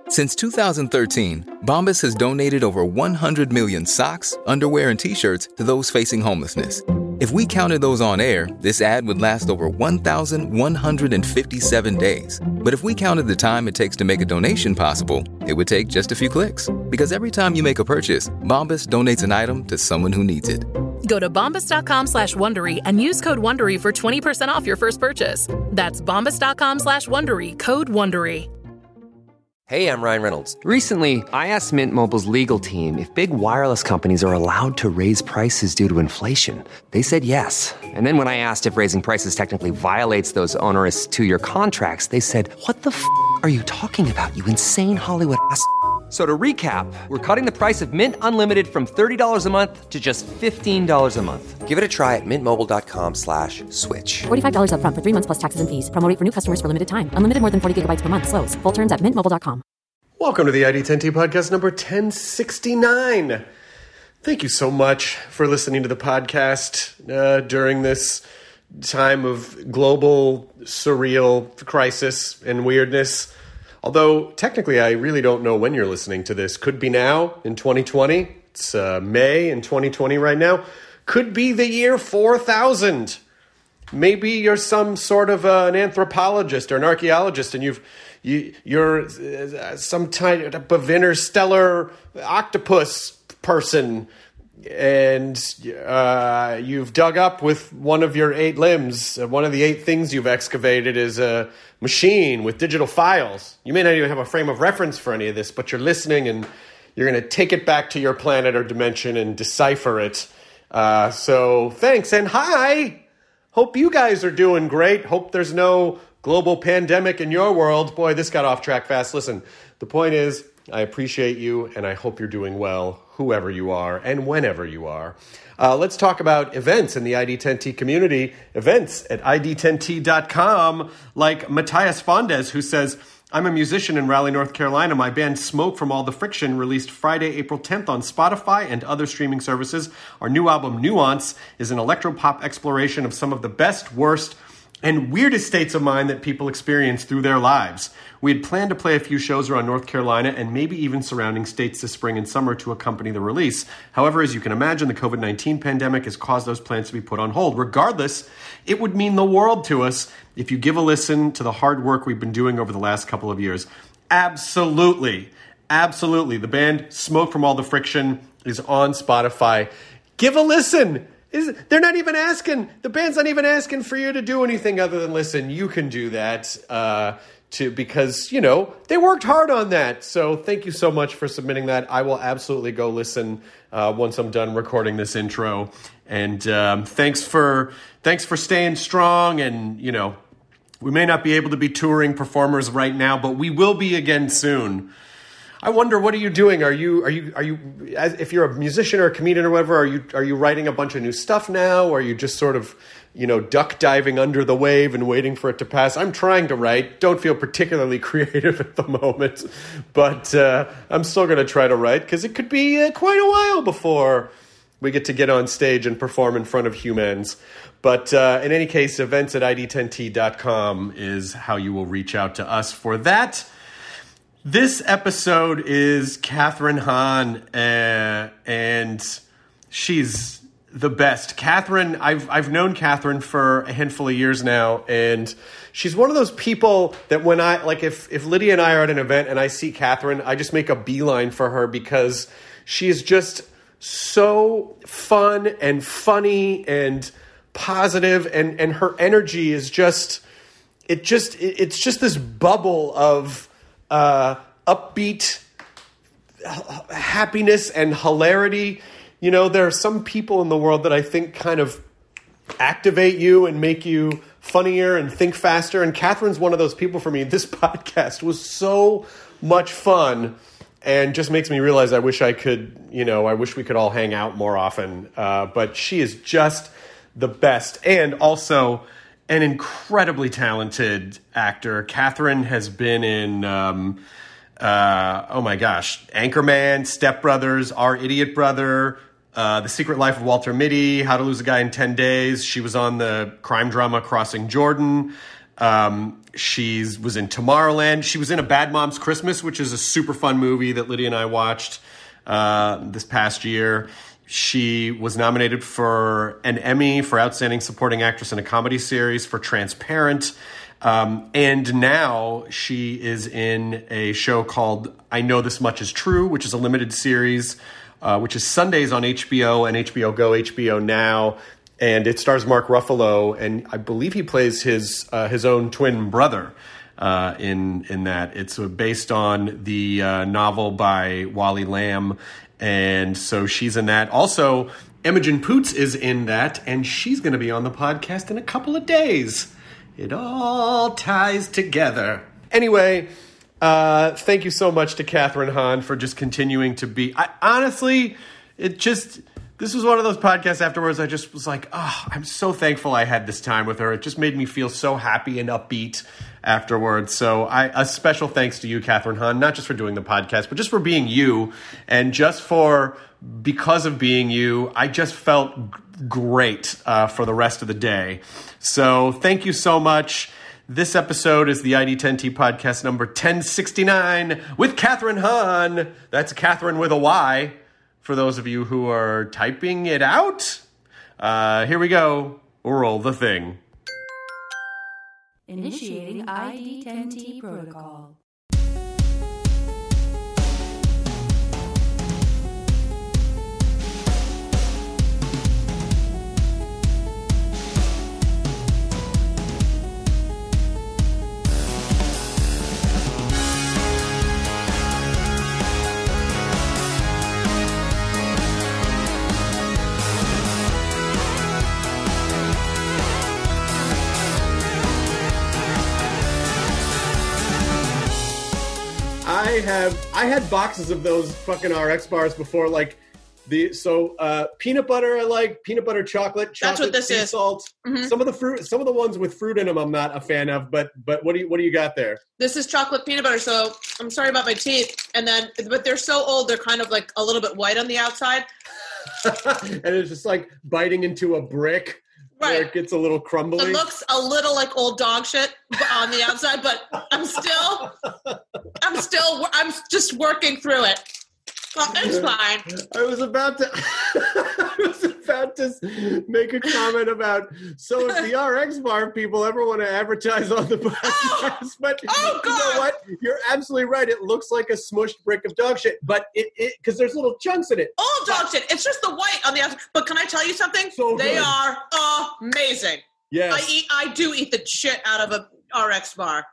Since 2013, Bombas has donated over 100 million socks, underwear, and T-shirts to those facing homelessness. If we counted those on air, this ad would last over 1,157 days. But if we counted the time it takes to make a donation possible, it would take just a few clicks. Because every time you make a purchase, Bombas donates an item to someone who needs it. Go to bombas.com/Wondery and use code WONDERY for 20% off your first purchase. That's bombas.com/Wondery, code WONDERY. Hey, I'm Ryan Reynolds. Recently, I asked Mint Mobile's legal team if big wireless companies are allowed to raise prices due to inflation. They said yes. And then when I asked if raising prices technically violates those onerous two-year contracts, they said, "What the f*** are you talking about, you insane Hollywood ass?" So to recap, we're cutting the price of Mint Unlimited from $30 a month to just $15 a month. Give it a try at mintmobile.com/switch. $45 up front for 3 months plus taxes and fees. Promo rate for new customers for limited time. Unlimited more than 40 gigabytes per month. Slows full terms at mintmobile.com. Welcome to the ID10T podcast number 1069. Thank you so much for listening to the podcast during this time of global surreal crisis and weirdness. Although, technically, I really don't know when you're listening to this. Could be now, in 2020. It's May in 2020 right now. Could be the year 4000. Maybe you're some sort of an anthropologist or an archaeologist, and you're some type of interstellar octopus person, and you've dug up with one of your 8 limbs. One of the 8 things you've excavated is a machine with digital files. You may not even have a frame of reference for any of this, but you're listening and you're going to take it back to your planet or dimension and decipher it. So thanks and hi. Hope you guys are doing great. Hope there's no global pandemic in your world. Boy, this got off track fast. Listen, the point is, I appreciate you and I hope you're doing well, whoever you are and whenever you are. Let's talk about events in the ID10T community. Events at ID10T.com, like Matthias Fondes, who says, "I'm a musician in Raleigh, North Carolina. My band Smoke from All the Friction released Friday, April 10th on Spotify and other streaming services. Our new album, Nuance, is an electropop exploration of some of the best, worst, and weirdest states of mind that people experience through their lives. We had planned to play a few shows around North Carolina and maybe even surrounding states this spring and summer to accompany the release. However, as you can imagine, the COVID-19 pandemic has caused those plans to be put on hold. Regardless, it would mean the world to us if you give a listen to the hard work we've been doing over the last couple of years." Absolutely. Absolutely. The band Smoke from All the Friction is on Spotify. Give a listen. They're not even asking, the band's not even asking for you to do anything other than listen. You can do that because, you know, they worked hard on that. So thank you so much for submitting that. I will absolutely go listen once I'm done recording this intro. And thanks for staying strong. And, you know, we may not be able to be touring performers right now, but we will be again soon. I wonder, what are you doing? Are you if you're a musician or a comedian or whatever, are you writing a bunch of new stuff now? Or are you just sort of, you know, duck diving under the wave and waiting for it to pass? I'm trying to write. Don't feel particularly creative at the moment, but I'm still going to try to write because it could be quite a while before we get on stage and perform in front of humans. But in any case, events at ID10T.com is how you will reach out to us for that. This episode is Kathryn Hahn, and she's the best. Kathryn, I've known Kathryn for a handful of years now, and she's one of those people that when if Lydia and I are at an event and I see Kathryn, I just make a beeline for her because she is just so fun and funny and positive, and her energy is it's just this bubble of upbeat happiness and hilarity. You know, there are some people in the world that I think kind of activate you and make you funnier and think faster. And Kathryn's one of those people for me. This podcast was so much fun and just makes me realize I wish we could all hang out more often. But she is just the best. And also an incredibly talented actor. Kathryn has been in, Anchorman, Step Brothers, Our Idiot Brother, The Secret Life of Walter Mitty, How to Lose a Guy in 10 Days. She was on the crime drama Crossing Jordan. She was in Tomorrowland. She was in A Bad Mom's Christmas, which is a super fun movie that Lydia and I watched this past year. She was nominated for an Emmy for Outstanding Supporting Actress in a Comedy Series for Transparent. And now she is in a show called I Know This Much Is True, which is a limited series, which is Sundays on HBO and HBO Go, HBO Now. And it stars Mark Ruffalo, and I believe he plays his own twin brother in that. It's based on the novel by Wally Lamb, and so she's in that. Also, Imogen Poots is in that, and she's going to be on the podcast in a couple of days. It all ties together. Anyway, thank you so much to Kathryn Hahn for just continuing to be... This was one of those podcasts afterwards I just was like, oh, I'm so thankful I had this time with her. It just made me feel so happy and upbeat afterwards. So a special thanks to you, Kathryn Hahn, not just for doing the podcast, but just for being you. And because of being you, I just felt great for the rest of the day. So thank you so much. This episode is the ID10T podcast number 1069 with Kathryn Hahn. That's Kathryn with a Y. For those of you who are typing it out, here we go. We'll roll the thing. Initiating ID10T protocol. I had boxes of those fucking RX bars before, like peanut butter I like, peanut butter chocolate That's what this sea is. salt. Mm-hmm. Some of the ones with fruit in them I'm not a fan of, but what do you got there? This is chocolate peanut butter, so I'm sorry about my teeth. But they're so old, they're kind of like a little bit white on the outside. And it's just like biting into a brick. Right. Where it gets a little crumbly. It looks a little like old dog shit on the outside, but I'm just working through it. Well, it's fine. I was about to make a comment about, so if the RX bar people ever want to advertise on the podcast, but you know what? You're absolutely right. It looks like a smushed brick of dog shit, but because there's little chunks in it. Old dog shit. It's just the white on the outside. But can I tell you something? So they good. are amazing. Yes. I do eat the shit out of a RX bar.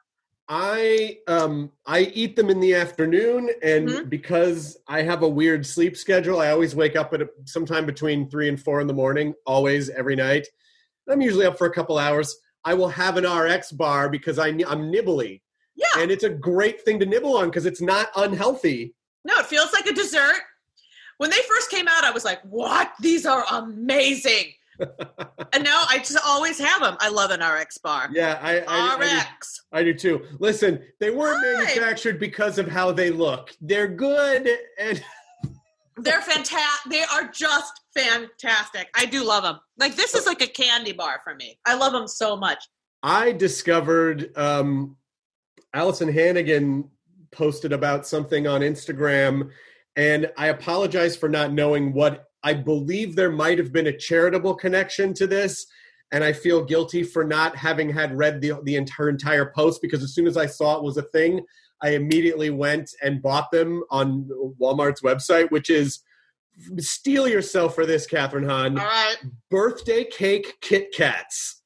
I eat them in the afternoon, and because I have a weird sleep schedule, I always wake up at sometime between 3 and 4 in the morning, always, every night. I'm usually up for a couple hours. I will have an RX bar because I'm nibbly. Yeah. And it's a great thing to nibble on because it's not unhealthy. No, it feels like a dessert. When they first came out, I was like, what? These are amazing. And now I just always have them. I love an RX bar. Yeah, RX. I do too. Listen, they weren't manufactured because of how they look. They're good and they're fantastic. They are just fantastic. I do love them. Like, this is like a candy bar for me. I love them so much. I discovered Allison Hannigan posted about something on Instagram, and I apologize for not knowing what. I believe there might have been a charitable connection to this, and I feel guilty for not having had read the entire post, because as soon as I saw it was a thing, I immediately went and bought them on Walmart's website, which is, steal yourself for this, Kathryn Hahn. All right. Birthday cake Kit Kats.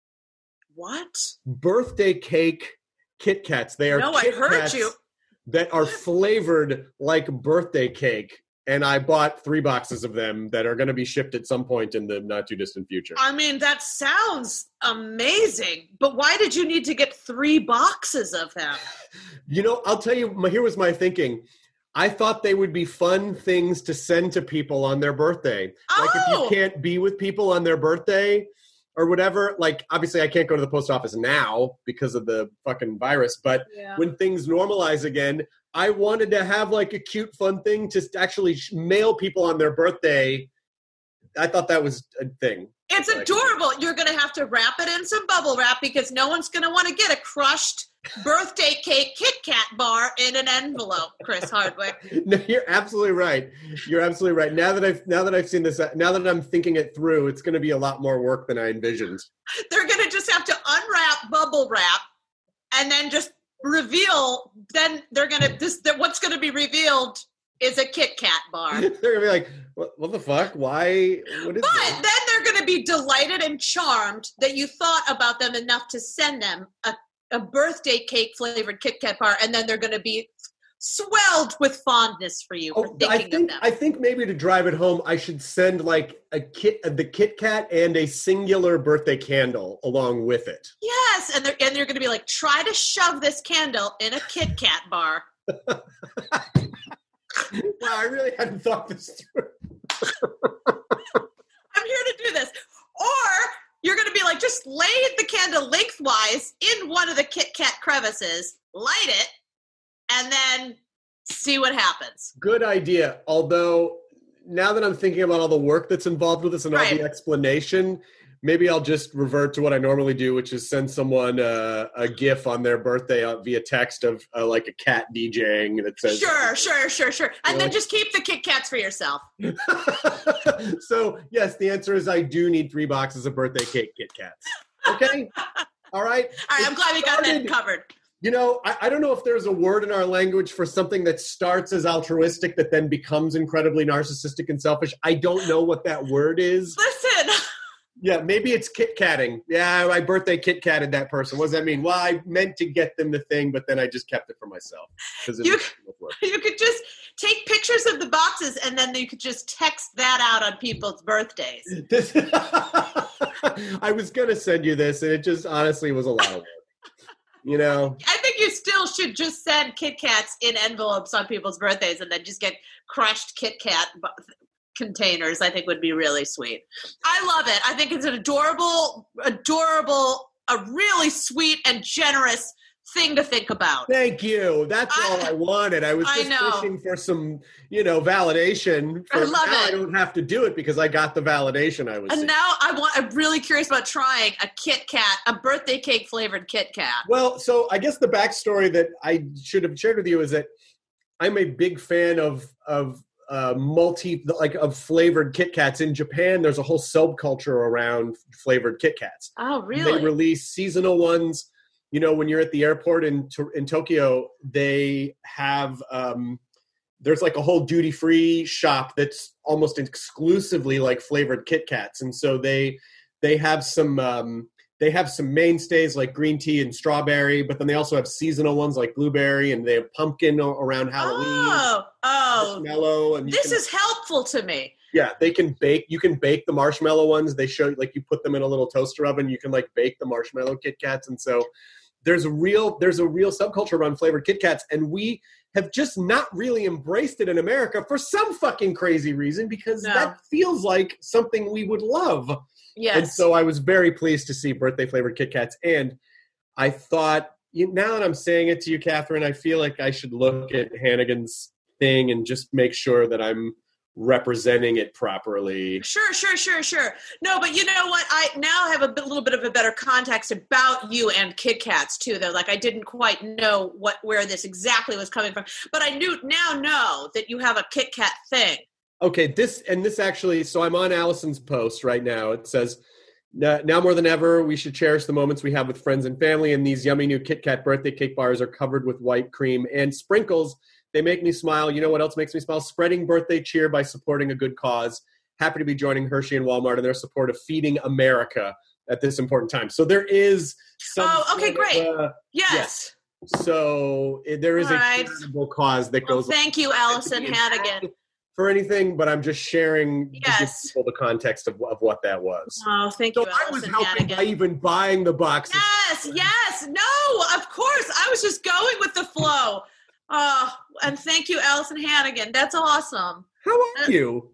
What? Birthday cake Kit Kats. They are I heard you. That are flavored like birthday cake. And I bought 3 boxes of them that are going to be shipped at some point in the not too distant future. I mean, that sounds amazing. But why did you need to get 3 boxes of them? You know, I'll tell you, here was my thinking. I thought they would be fun things to send to people on their birthday. Like if you can't be with people on their birthday or whatever, like obviously I can't go to the post office now because of the fucking virus, but when things normalize again, I wanted to have like a cute, fun thing to actually mail people on their birthday. I thought that was a thing. It's adorable. You're going to have to wrap it in some bubble wrap because no one's going to want to get a crushed birthday cake Kit Kat bar in an envelope, Chris Hardwick. No, you're absolutely right. You're absolutely right. Now that I've seen this, now that I'm thinking it through, it's going to be a lot more work than I envisioned. They're going to just have to unwrap bubble wrap and then just reveal. Then they're going to what's going to be revealed is a Kit Kat bar. They're going to be like, what the fuck? Why? What is But this? then they're going to be delighted and charmed that you thought about them enough to send them a birthday cake flavored Kit Kat bar, and then they're going to be swelled with fondness for you for thinking of them. I think maybe to drive it home, I should send like the Kit Kat and a singular birthday candle along with it. Yes, and they're going to be like, try to shove this candle in a Kit Kat bar. Wow, I really hadn't thought this through. I'm here to do this. Or you're going to be like, just lay the candle lengthwise in one of the Kit Kat crevices, light it, and then see what happens. Good idea. Although, now that I'm thinking about all the work that's involved with this and all the explanation, maybe I'll just revert to what I normally do, which is send someone a GIF on their birthday via text of like a cat DJing that says... Sure. And then just keep the Kit Kats for yourself. So, yes, the answer is I do need 3 boxes of birthday cake Kit Kats. Okay? All right? All right, I'm glad we got that covered. You know, I don't know if there's a word in our language for something that starts as altruistic that then becomes incredibly narcissistic and selfish. I don't know what that word is. Listen... Yeah, maybe it's Kit-Katting. Yeah, my birthday Kit-Katted that person. What does that mean? Well, I meant to get them the thing, but then I just kept it for myself. You could just take pictures of the boxes, and then you could just text that out on people's birthdays. I was going to send you this, and it just honestly was a lot of work. You know? I think you still should just send Kit Kats in envelopes on people's birthdays and then just get crushed Kit Kat containers. I think would be really sweet. I love it. I think it's an adorable, a really sweet and generous thing to think about. Thank you. That's all I wanted. I was just wishing for some, validation. I love it. I don't have to do it because I got the validation I was seeking. Now I'm really curious about trying a Kit Kat, a birthday cake flavored Kit Kat. Well, so I guess the backstory that I should have shared with you is that I'm a big fan of flavored Kit Kats. In Japan, there's a whole subculture around flavored Kit Kats. Oh, really? They release seasonal ones. You know, when you're at the airport in Tokyo, they have there's like a whole duty-free shop that's almost exclusively like flavored Kit Kats, and so they have some mainstays like green tea and strawberry, but then they also have seasonal ones like blueberry, and they have pumpkin around Halloween. Marshmallow. And this is helpful to me. Yeah, they can bake. You can bake the marshmallow ones. They show like you put them in a little toaster oven. You can like bake the marshmallow Kit Kats, and so there's a real subculture around flavored Kit Kats, and we have just not really embraced it in America for some fucking crazy reason because that feels like something we would love. Yes. And so I was very pleased to see birthday flavored Kit Kats. And I thought, now that I'm saying it to you, Catherine, I feel like I should look at Hannigan's thing and just make sure that I'm representing it properly. Sure. No, but you know what? I now have a little bit of a better context about you and Kit Kats too, though. Like I didn't quite know where this exactly was coming from, but I know that you have a Kit Kat thing. Okay, this actually, so I'm on Allison's post right now. It says, now more than ever, we should cherish the moments we have with friends and family, and these yummy new Kit Kat birthday cake bars are covered with white cream and sprinkles. They make me smile. You know what else makes me smile? Spreading birthday cheer by supporting a good cause. Happy to be joining Hershey and Walmart in their support of feeding America at this important time. So there is some... Oh, okay, great. Yes. So there is a charitable cause that goes... Thank you, Allison Hannigan. For anything, but I'm just sharing to give people the context of what that was. Oh, thank you, Allison I was helping Hannigan. by even buying the boxes. Yes. No, of course. I was just going with the flow. And thank you, Allison Hannigan. That's awesome. How are you?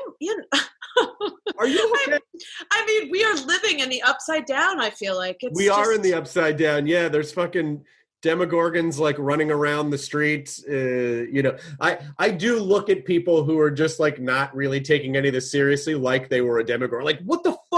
Are you okay? I mean, we are living in the upside down, I feel like. We are in the upside down. Yeah, there's fucking demogorgons like running around the streets. I do look at people who are just like not really taking any of this seriously, like they were a demogorgon. Like, what the fuck?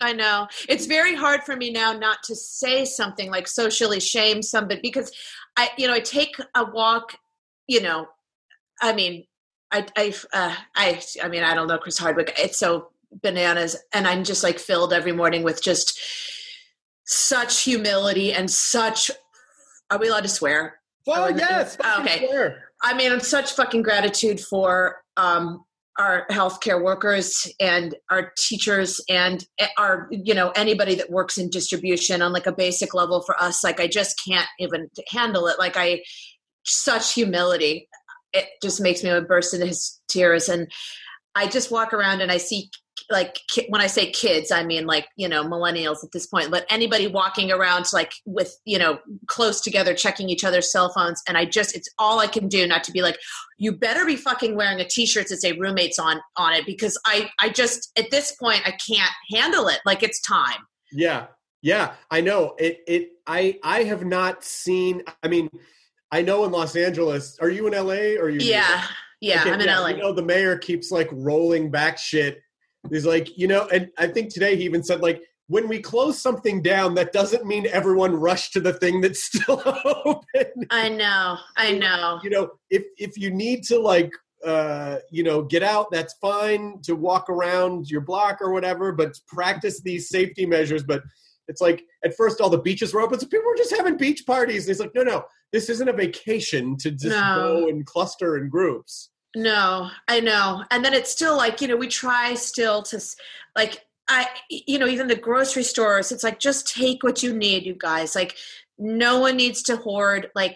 I know. It's very hard for me now not to say something like socially shame somebody, because I take a walk, I mean, I mean, I don't know, Chris Hardwick, it's so bananas. And I'm just like filled every morning with just such humility and such, are we allowed to swear? Oh, yes. Okay. Swear. I mean, I'm such fucking gratitude for, our healthcare workers and our teachers and our, anybody that works in distribution on like a basic level for us. Like, I just can't even handle it. Like, such humility. It just makes me burst into tears. And I just walk around and I see, like, when I say kids, I mean like, millennials at this point, but anybody walking around like with, close together, checking each other's cell phones. And it's all I can do not to be like, you better be fucking wearing a t-shirt that say roommates on it, because I just, at this point, I can't handle it. Like, it's time. Yeah. Yeah. I know I have not seen, I mean, I know in Los Angeles, are you in LA or are you? Yeah. Yeah. Okay, I'm in LA. The mayor keeps like rolling back shit. He's like, and I think today he even said, like, when we close something down, that doesn't mean everyone rush to the thing that's still open. I know. If you need to, like, get out, that's fine to walk around your block or whatever, but practice these safety measures. But it's like, at first all the beaches were open, so people were just having beach parties. And it's like, no, this isn't a vacation to just go and cluster in groups. No, I know. And then it's still like, we try still to, like, even the grocery stores, it's like, just take what you need, you guys. Like, no one needs to hoard, like,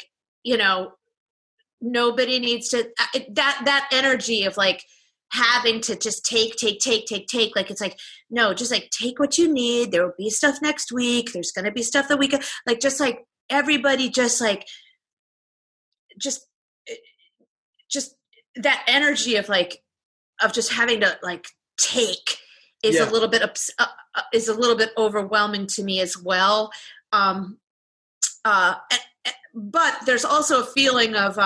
nobody needs to, that energy of like having to just take. Like, it's like, no, just like take what you need. There will be stuff next week. There's going to be stuff that we can, like, just like everybody, just like, just that energy of like, of just having to like take is a little bit overwhelming to me as well. But there's also a feeling of,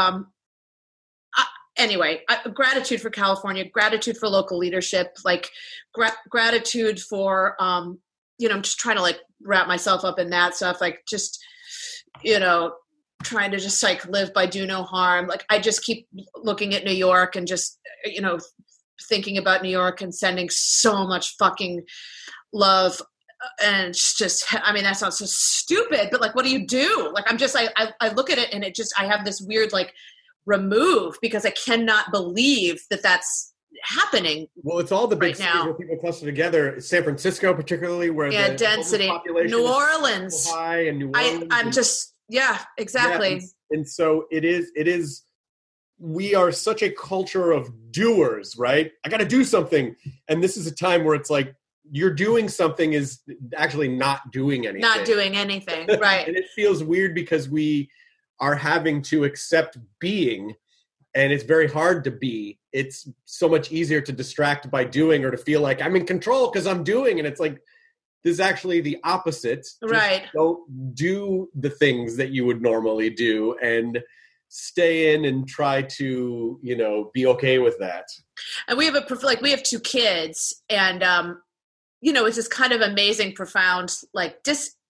gratitude for California, gratitude for local leadership, like gratitude for, I'm just trying to like wrap myself up in that stuff. Like, just, trying to just like live by do no harm. Like, I just keep looking at New York and just, thinking about New York and sending so much fucking love. And it's just, I mean, that sounds so stupid, but like, what do you do? Like, I'm just, I look at it and I have this weird, like, remove, because I cannot believe that that's happening. Well, it's all the big cities where people cluster together. San Francisco, particularly, where the density, population New Orleans, so high, and New Orleans. I'm just, exactly. Yeah, and so it is. We are such a culture of doers, right? I got to do something, and this is a time where it's like you're doing something is actually not doing anything. Not doing anything, right? And it feels weird because we are having to accept being, and it's very hard to be. It's so much easier to distract by doing, or to feel like I'm in control because I'm doing, and it's like, this is actually the opposite. Right. Just don't do the things that you would normally do, and stay in and try to, be okay with that. And we have two kids, and, it's this kind of amazing, profound, like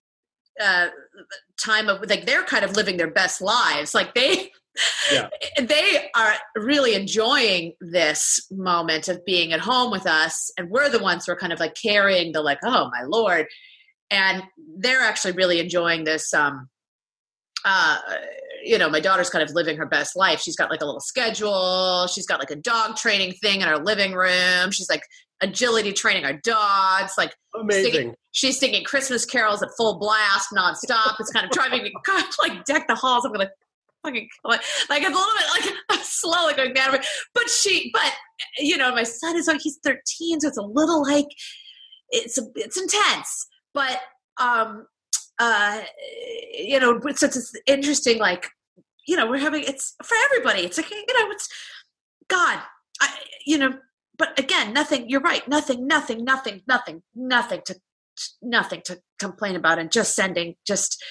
time of like, they're kind of living their best lives. Like they are really enjoying this moment of being at home with us. And we're the ones who are kind of like carrying the, like, oh my Lord. And they're actually really enjoying this, my daughter's kind of living her best life. She's got like a little schedule. She's got like a dog training thing in our living room. She's like agility training our dogs. Like, amazing. She's singing Christmas carols at full blast nonstop. It's kind of driving me like deck the halls. I'm going to fucking like it's a little bit like I'm slowly going down. But my son is like, he's 13. So it's a little like, it's intense, but, so it's interesting, like, we're having, it's for everybody. It's like, it's God, but again, nothing, you're right. Nothing to complain about, and just sending, just,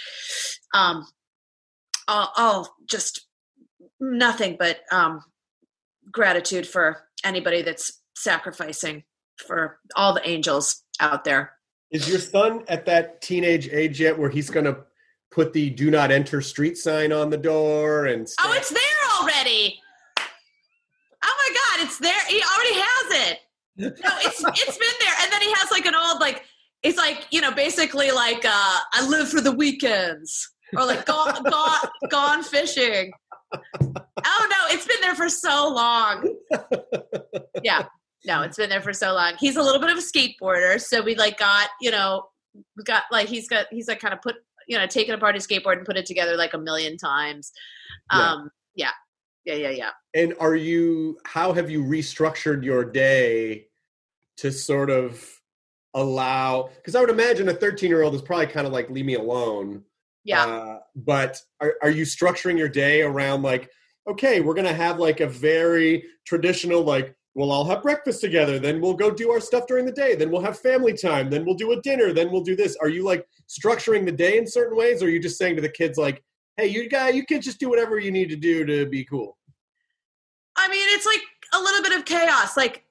all just nothing but, gratitude for anybody that's sacrificing, for all the angels out there. Is your son at that teenage age yet where he's going to put the "Do Not Enter" street sign on the door and stuff? Oh, it's there already. Oh my God, it's there. He already has it. No, it's been there. And then he has like an old, like, it's like, basically like, I live for the weekends, or like gone fishing. Oh no, it's been there for so long. Yeah. No, it's been there for so long. He's a little bit of a skateboarder. So we like got, he's like kind of put, taken apart his skateboard and put it together like a million times. Yeah. And how have you restructured your day to sort of allow, because I would imagine a 13-year-old is probably kind of like, leave me alone. Yeah. But are you structuring your day around like, okay, we're going to have like a very traditional, like, we'll all have breakfast together, then we'll go do our stuff during the day, then we'll have family time, then we'll do a dinner, then we'll do this. Are you like structuring the day in certain ways, or are you just saying to the kids like, hey, you kids just do whatever you need to do to be cool? I mean, it's like a little bit of chaos. Like,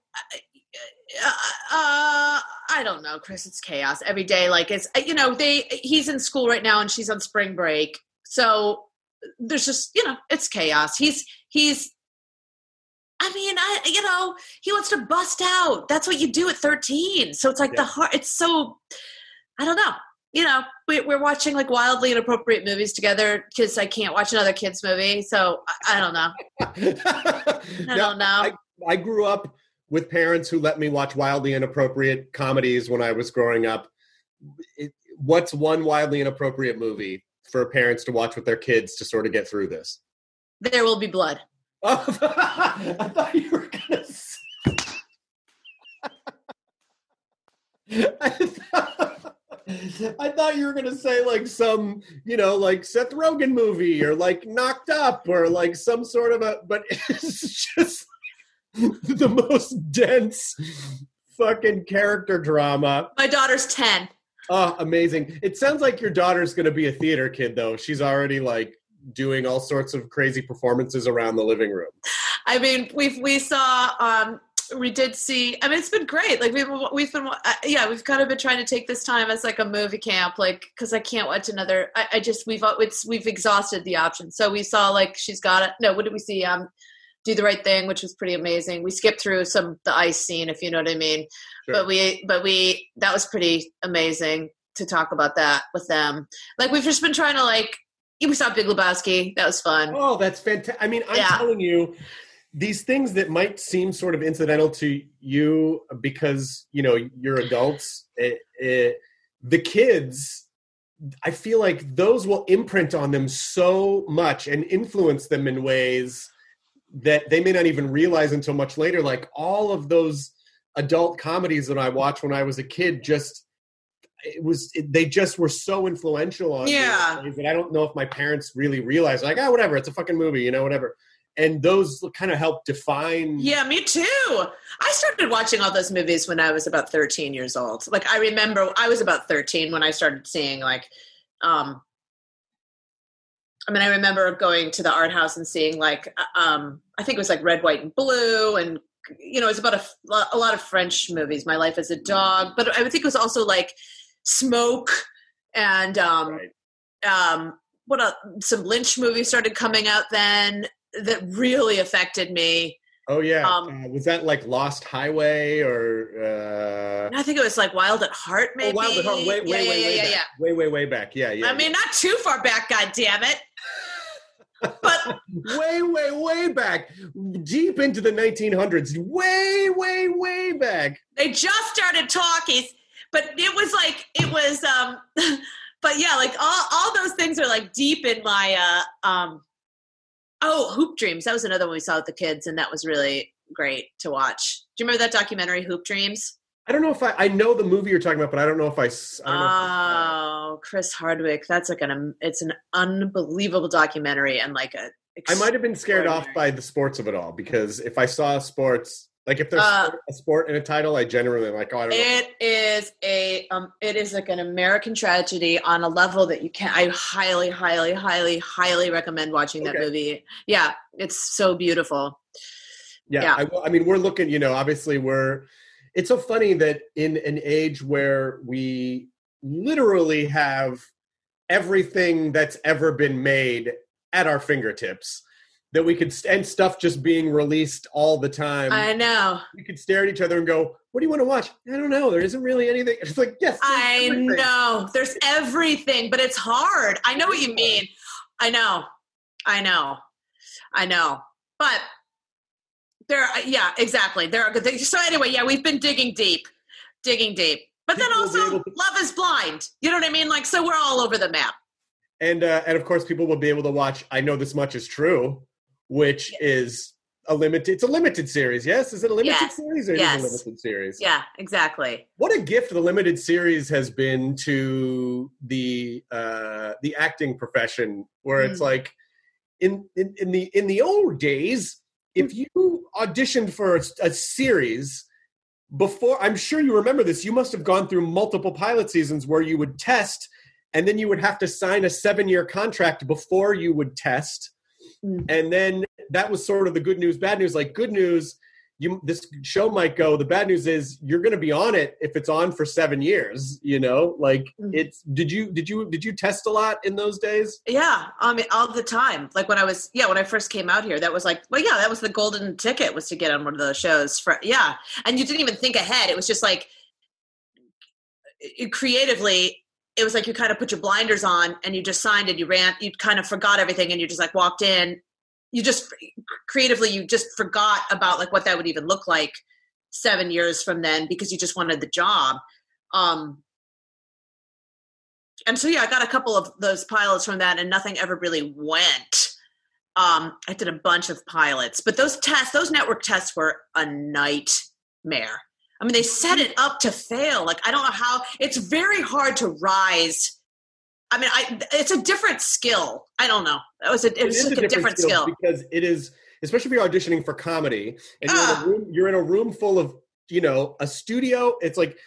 I don't know, Chris, it's chaos every day. Like, it's, he's in school right now and she's on spring break. So there's just, it's chaos. He wants to bust out. That's what you do at 13. So it's like it's so, I don't know. We're watching like wildly inappropriate movies together because I can't watch another kid's movie. So I don't know. I don't know. I grew up with parents who let me watch wildly inappropriate comedies when I was growing up. What's one wildly inappropriate movie for parents to watch with their kids to sort of get through this? There Will Be Blood. Oh, I thought you were going to I thought you were going to say like some, like Seth Rogen movie or like Knocked Up or like some sort of but it's just the most dense fucking character drama. My daughter's 10. Oh, amazing. It sounds like your daughter's going to be a theater kid though. She's already like doing all sorts of crazy performances around the living room. I mean, we saw, we did see, I mean, it's been great. Like we've kind of been trying to take this time as like a movie camp, like, cause I can't watch another, we've exhausted the options. So we saw like, what did we see? Do the Right Thing, which was pretty amazing. We skipped through the ice scene, if you know what I mean. Sure. But that was pretty amazing to talk about that with them. Like we've just been trying to like, we saw Big Lebowski. That was fun. Oh, that's fantastic. I mean, I'm telling you, these things that might seem sort of incidental to you because, you're adults, the kids, I feel like those will imprint on them so much and influence them in ways that they may not even realize until much later. Like all of those adult comedies that I watched when I was a kid they just were so influential on me that I don't know if my parents really realized, like, whatever, it's a fucking movie, whatever. And those kind of help define. Yeah, me too. I started watching all those movies when I was about 13 years old. Like, I remember I was about 13 when I started seeing, like, I remember going to the art house and seeing, like, I think it was, like, Red, White, and Blue, and, it was about a lot of French movies, My Life as a Dog. But I think it was also, like, Smoke and some Lynch movies started coming out then that really affected me. Oh yeah, was that like Lost Highway or? I think it was like Wild at Heart, maybe. Oh, Wild at Heart, way back. Yeah. I mean, not too far back. God damn it! But way back, deep into the 1900s, way back. They just started talking. But but yeah, like all those things are like deep in my, Hoop Dreams. That was another one we saw with the kids, and that was really great to watch. Do you remember that documentary, Hoop Dreams? I don't know if I know the movie you're talking about, but I don't know if I Chris Hardwick. That's like it's an unbelievable documentary and like I might have been scared off by the sports of it all because if I saw sports. Like if there's a sport in a title, I generally like. Oh, I don't know. It is like an American tragedy on a level that you can't. I highly, highly, highly, highly recommend watching that movie. Yeah, it's so beautiful. Yeah. I mean, we're looking. Obviously, it's so funny that in an age where we literally have everything that's ever been made at our fingertips, that we could, and stuff just being released all the time. I know. We could stare at each other and go, what do you want to watch? I don't know. There isn't really anything. It's like, yes. I know. There's everything, but it's hard. I know what you mean. I know. But yeah, exactly. There are good things. So anyway, yeah, we've been digging deep. But then also, Love is Blind. You know what I mean? Like, so we're all over the map. And of course, people will be able to watch I Know This Much Is True, which is it's a limited series. Yes? Is it a limited series or is it a limited series? Yeah, exactly. What a gift the limited series has been to the acting profession, where it's like in the old days, if you auditioned for a series before, I'm sure you remember this, you must have gone through multiple pilot seasons where you would test and then you would have to sign a 7-year contract before you would test. And then that was sort of the good news, bad news. Like, good news, this show might go. The bad news is you're going to be on it if it's on for 7 years, you know, like it's, did you test a lot in those days? Yeah. I mean, all the time. Like when I first came out here, that was like, well, yeah, that was the golden ticket, was to get on one of those shows and you didn't even think ahead. It was just like, creatively, it was like you kind of put your blinders on and you just signed and you ran, you kind of forgot everything and you just like walked in. You just creatively, you just forgot about like what that would even look like 7 years from then because you just wanted the job. And so, yeah, I got a couple of those pilots from that and nothing ever really went. I did a bunch of pilots, but those network tests were a nightmare. I mean, they set it up to fail. Like, I don't know how. It's very hard to rise. I mean, it's a different skill. I don't know. It was like a different skill. Because it is, especially if you're auditioning for comedy, and you're in a room full of, you know, a studio. It's like,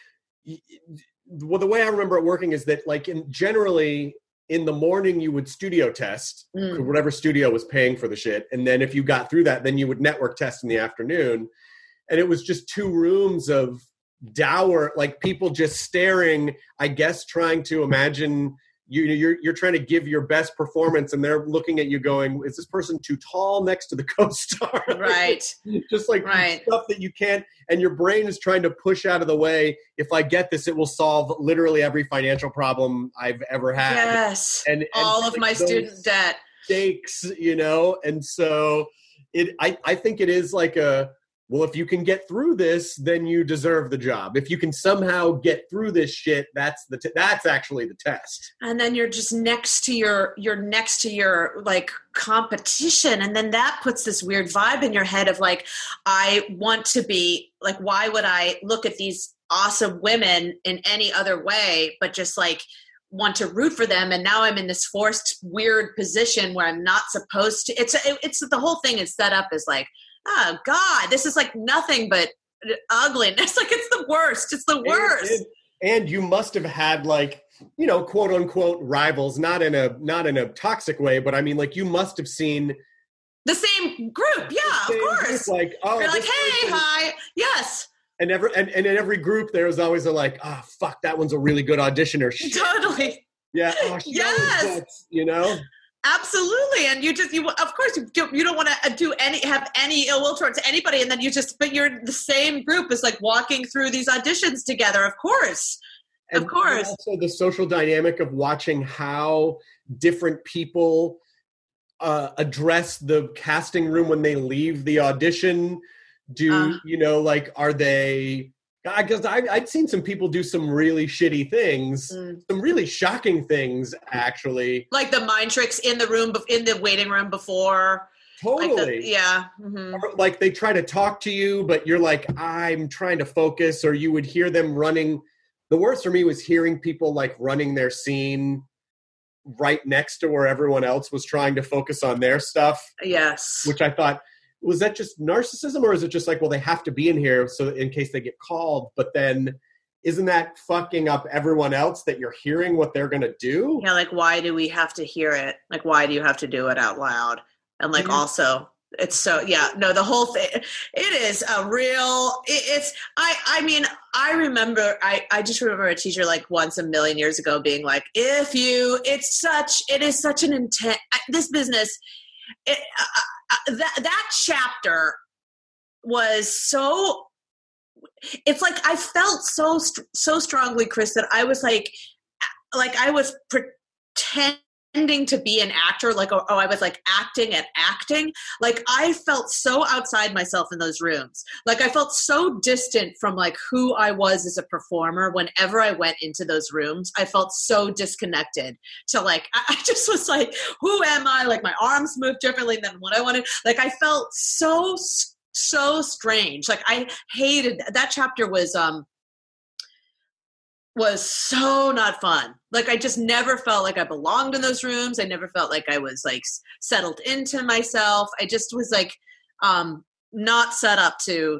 well, the way I remember it working is that, like, generally in the morning you would studio test, whatever studio was paying for the shit, and then if you got through that, then you would network test in the afternoon. And it was just 2 rooms of dour, like people just staring, I guess, trying to imagine you're trying to give your best performance and they're looking at you going, is this person too tall next to the co-star? Right. Just like stuff that you can't, and your brain is trying to push out of the way. If I get this, it will solve literally every financial problem I've ever had. Yes. And all of my student debt. Stakes, you know? And so I think it is like well, if you can get through this, then you deserve the job. If you can somehow get through this shit, that's actually the test. And then you're just next to your like competition, and then that puts this weird vibe in your head of like, I want to be like, why would I look at these awesome women in any other way, but just like want to root for them? And now I'm in this forced weird position where I'm not supposed to. It's the whole thing is set up as like, oh God, this is like nothing but ugliness. Like, it's the worst. It's the worst. And you must have had, like, you know, quote unquote rivals, not in a toxic way, but I mean, like, you must have seen the same group. Yeah, of course. Group, like, oh, you're like, hey, hi, yes. And in every group, there was always fuck, that one's a really good auditioner. Shit. Totally. Yeah. Oh, yes. You know. Absolutely. And you of course you don't want to have any ill will towards anybody. And then but you're the same group as like walking through these auditions together. Of course. And also the social dynamic of watching how different people address the casting room when they leave the audition. You know, like, are they, I guess I'd seen some people do some really shitty things, some really shocking things, actually. Like the mind tricks in the waiting room before. Totally. Yeah. Mm-hmm. Or like they try to talk to you, but you're like, I'm trying to focus, or you would hear them running. The worst for me was hearing people like running their scene right next to where everyone else was trying to focus on their stuff. Yes. Which I thought, was that just narcissism, or is it just like, well, they have to be in here so in case they get called? But then isn't that fucking up everyone else that you're hearing what they're going to do? Yeah, like, why do we have to hear it? Like, why do you have to do it out loud? And like, also, It's so, yeah, no, the whole thing, it is a real, I mean, I remember, I just remember a teacher like once a million years ago being like, it is such an intense, this business, that chapter was so, it's like, I felt so strongly, Chris, that I was like I was pretending to be an actor, like, oh, I was like acting at acting. Like I felt so outside myself in those rooms. Like I felt so distant from like who I was as a performer. Whenever I went into those rooms, I felt so disconnected to like, I just was like, who am I? Like my arms moved differently than what I wanted. Like I felt so strange. Like I hated that chapter was so not fun. Like I just never felt like I belonged in those rooms. I never felt like I was like settled into myself. I just was like not set up to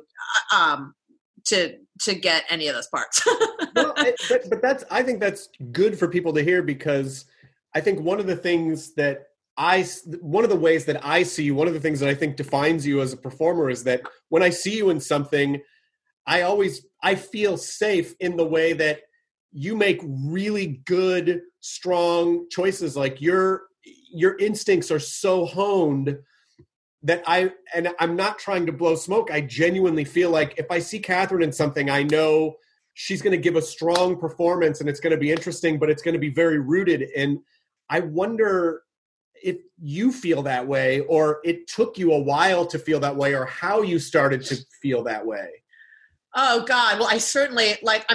get any of those parts. Well, but I think that's good for people to hear, because I think one of the things that one of the ways that I see you, one of the things that I think defines you as a performer is that when I see you in something, I feel safe in the way that you make really good, strong choices. Like your instincts are so honed that I'm not trying to blow smoke. I genuinely feel like if I see Catherine in something, I know she's going to give a strong performance and it's going to be interesting, but it's going to be very rooted. And I wonder if you feel that way, or it took you a while to feel that way, or how you started to feel that way. Oh God. Well, I certainly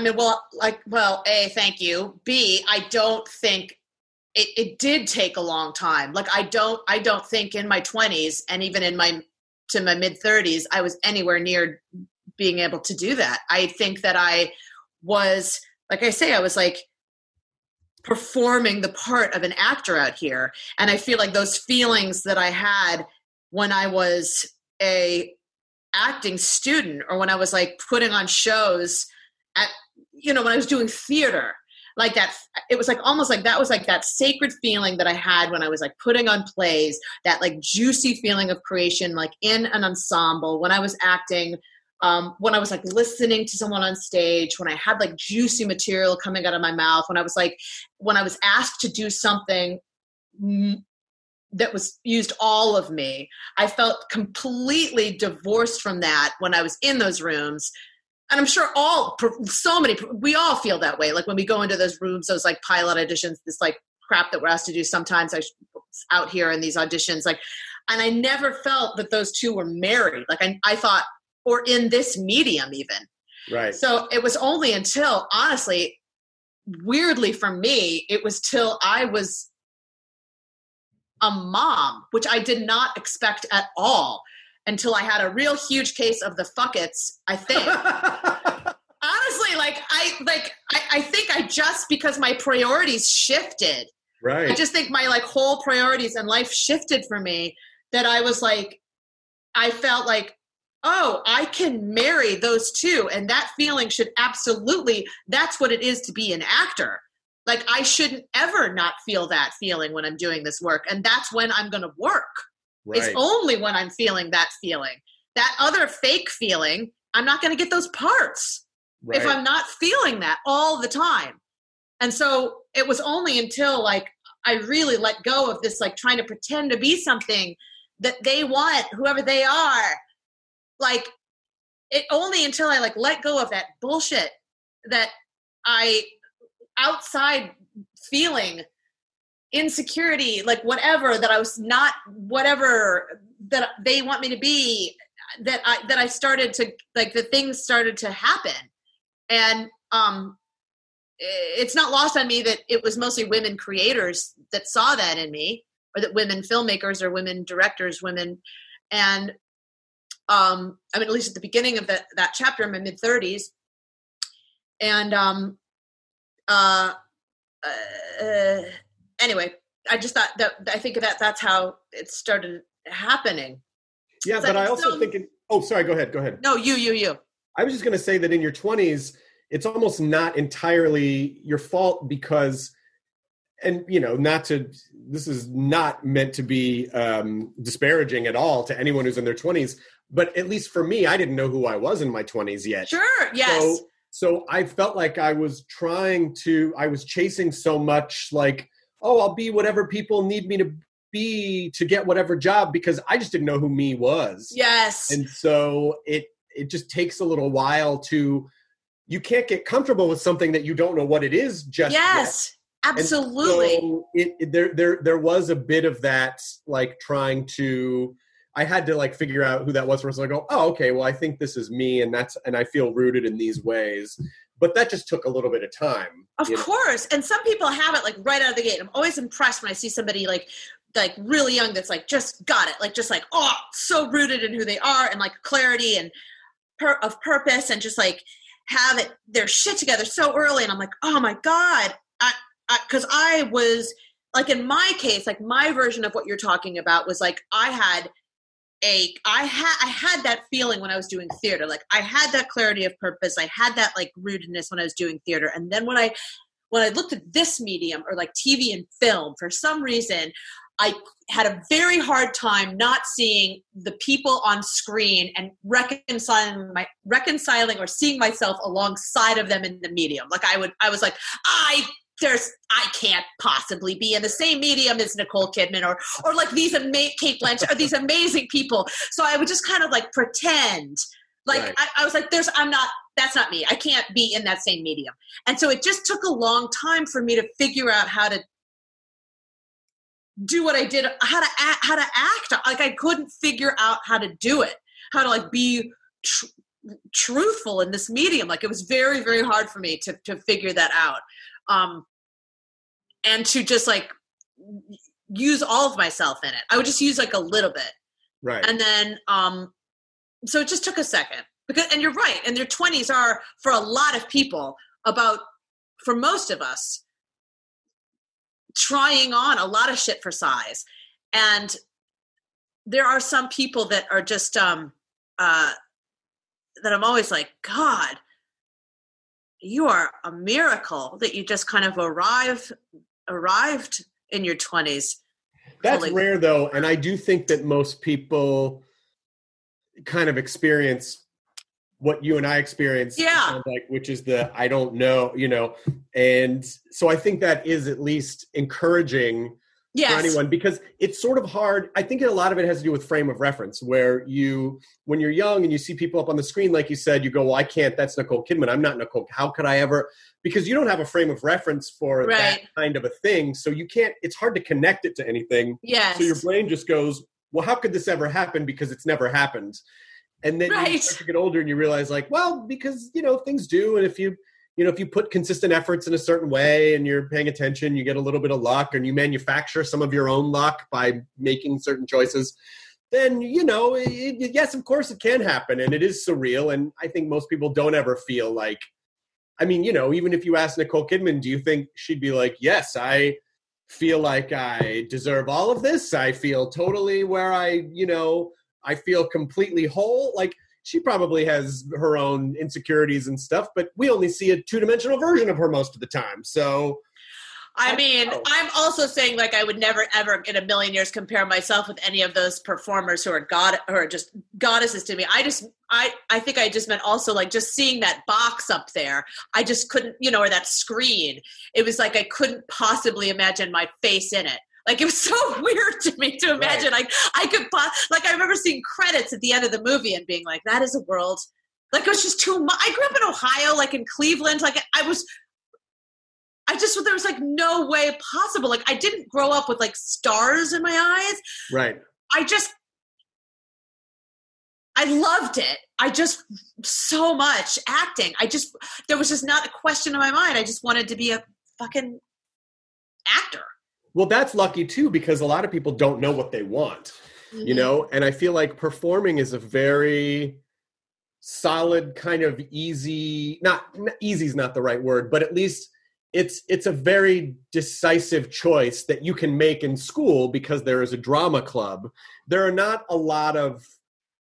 A, thank you. B, I don't think it did take a long time. Like I don't think in my 20s and even in my mid 30s, I was anywhere near being able to do that. I think that I was, like I say, I was like performing the part of an actor out here. And I feel like those feelings that I had when I was a acting student, or when I was like putting on shows at, when I was doing theater, like that, it was like almost like that was like that sacred feeling that I had when I was like putting on plays, that like juicy feeling of creation, like in an ensemble, when I was acting, when I was like listening to someone on stage, when I had like juicy material coming out of my mouth, when I was asked to do something that was used all of me, I felt completely divorced from that when I was in those rooms. And I'm sure we all feel that way. Like when we go into those rooms, those like pilot auditions, this like crap that we're asked to do sometimes out here in these auditions, like, and I never felt that those two were married. Like I thought, or in this medium even. Right. So it was only until, honestly, weirdly for me, it was till I was a mom, which I did not expect at all, until I had a real huge case of the fuckets, I think. Honestly, I think I just, because my priorities shifted. Right. I just think my like whole priorities in life shifted for me, that I was like, I felt like, oh, I can marry those two. And that feeling should absolutely, that's what it is to be an actor. Like I shouldn't ever not feel that feeling when I'm doing this work. And that's when I'm going to work. Right. It's only when I'm feeling that feeling. That other fake feeling, I'm not going to get those parts if I'm not feeling that all the time. And so it was only until like I really let go of this, like trying to pretend to be something that they want, whoever they are. Like it only until I like let go of that bullshit, that I outside feeling insecurity, like whatever, that I was not whatever that they want me to be, that I started to like, the things started to happen. And it's not lost on me that it was mostly women creators that saw that in me, or that women filmmakers or women directors, and I mean, at least at the beginning of that chapter in my mid 30s. And anyway, I just thought I think that's how it started happening. Yeah, but I also think sorry, go ahead. No, you. I was just going to say that in your 20s, it's almost not entirely your fault, because and this is not meant to be disparaging at all to anyone who's in their 20s, but at least for me, I didn't know who I was in my 20s yet. Sure, yes. So I felt like I was chasing so much, like, oh, I'll be whatever people need me to be to get whatever job, because I just didn't know who me was. Yes. And so it just takes a little while you can't get comfortable with something that you don't know what it is just yes. yet. Absolutely. And so there was a bit of that, like I had to like figure out who that was first. I go, oh, okay, well, I think this is me, and I feel rooted in these ways. But that just took a little bit of time. Of course. And some people have it like right out of the gate. I'm always impressed when I see somebody like really young that's like just got it, like just like, oh, so rooted in who they are and like clarity and of purpose, and just like have their shit together so early. And I'm like, oh my God. Because I was like, in my case, like my version of what you're talking about was like I had that feeling when I was doing theater. Like I had that clarity of purpose. I had that like rootedness when I was doing theater. And then when I looked at this medium, or like TV and film, for some reason, I had a very hard time not seeing the people on screen and reconciling or seeing myself alongside of them in the medium. Like I was like, I can't possibly be in the same medium as Nicole Kidman or like these Cate Blanchett, or these amazing people. So I would just kind of like pretend like right. I was like, that's not me. I can't be in that same medium. And so it just took a long time for me to figure out how to do what I did, how to act. Like I couldn't figure out how to do it, how to like be truthful in this medium. Like it was very, very hard for me to figure that out. And to just like use all of myself in it. I would just use like a little bit. Right. And then, so it just took a second, and you're right. And their 20s are, for a lot of people, for most of us, trying on a lot of shit for size. And there are some people that are just, that I'm always like, God, you are a miracle that you just kind of arrived in your 20s. That's rare though. And I do think that most people kind of experience what you and I experience, like, which is I don't know, and so I think that is at least encouraging for anyone, because it's sort of hard. I think a lot of it has to do with frame of reference, where when you're young and you see people up on the screen, like you said, you go, well, I can't, that's Nicole Kidman. I'm not Nicole. How could I ever, because you don't have a frame of reference for that kind of a thing. So you can't, it's hard to connect it to anything. Yes. So your brain just goes, well, how could this ever happen? Because it's never happened. And then you start to get older and you realize like, well, because, things do. And if you put consistent efforts in a certain way and you're paying attention, you get a little bit of luck, and you manufacture some of your own luck by making certain choices, then, yes, of course it can happen. And it is surreal. And I think most people don't ever feel like, even if you ask Nicole Kidman, do you think she'd be like, yes, I feel like I deserve all of this. I feel totally where I feel completely whole. Like, she probably has her own insecurities and stuff, but we only see a two-dimensional version of her most of the time. So, I'm also saying like I would never, ever in a million years compare myself with any of those performers who are just goddesses to me. I think I just meant also like just seeing that box up there. I just couldn't, or that screen. It was like I couldn't possibly imagine my face in it. Like, it was so weird to me to imagine. Like, I remember seeing credits at the end of the movie and being like, that is a world. Like, it was just too much. I grew up in Ohio, like in Cleveland. Like, there was like no way possible. Like, I didn't grow up with like stars in my eyes. Right. I loved it. So much acting. There was just not a question in my mind. I just wanted to be a fucking actor. Well, that's lucky too, because a lot of people don't know what they want, and I feel like performing is a very solid kind of easy, not easy is not the right word, but at least it's a very decisive choice that you can make in school because there is a drama club. There are not a lot of,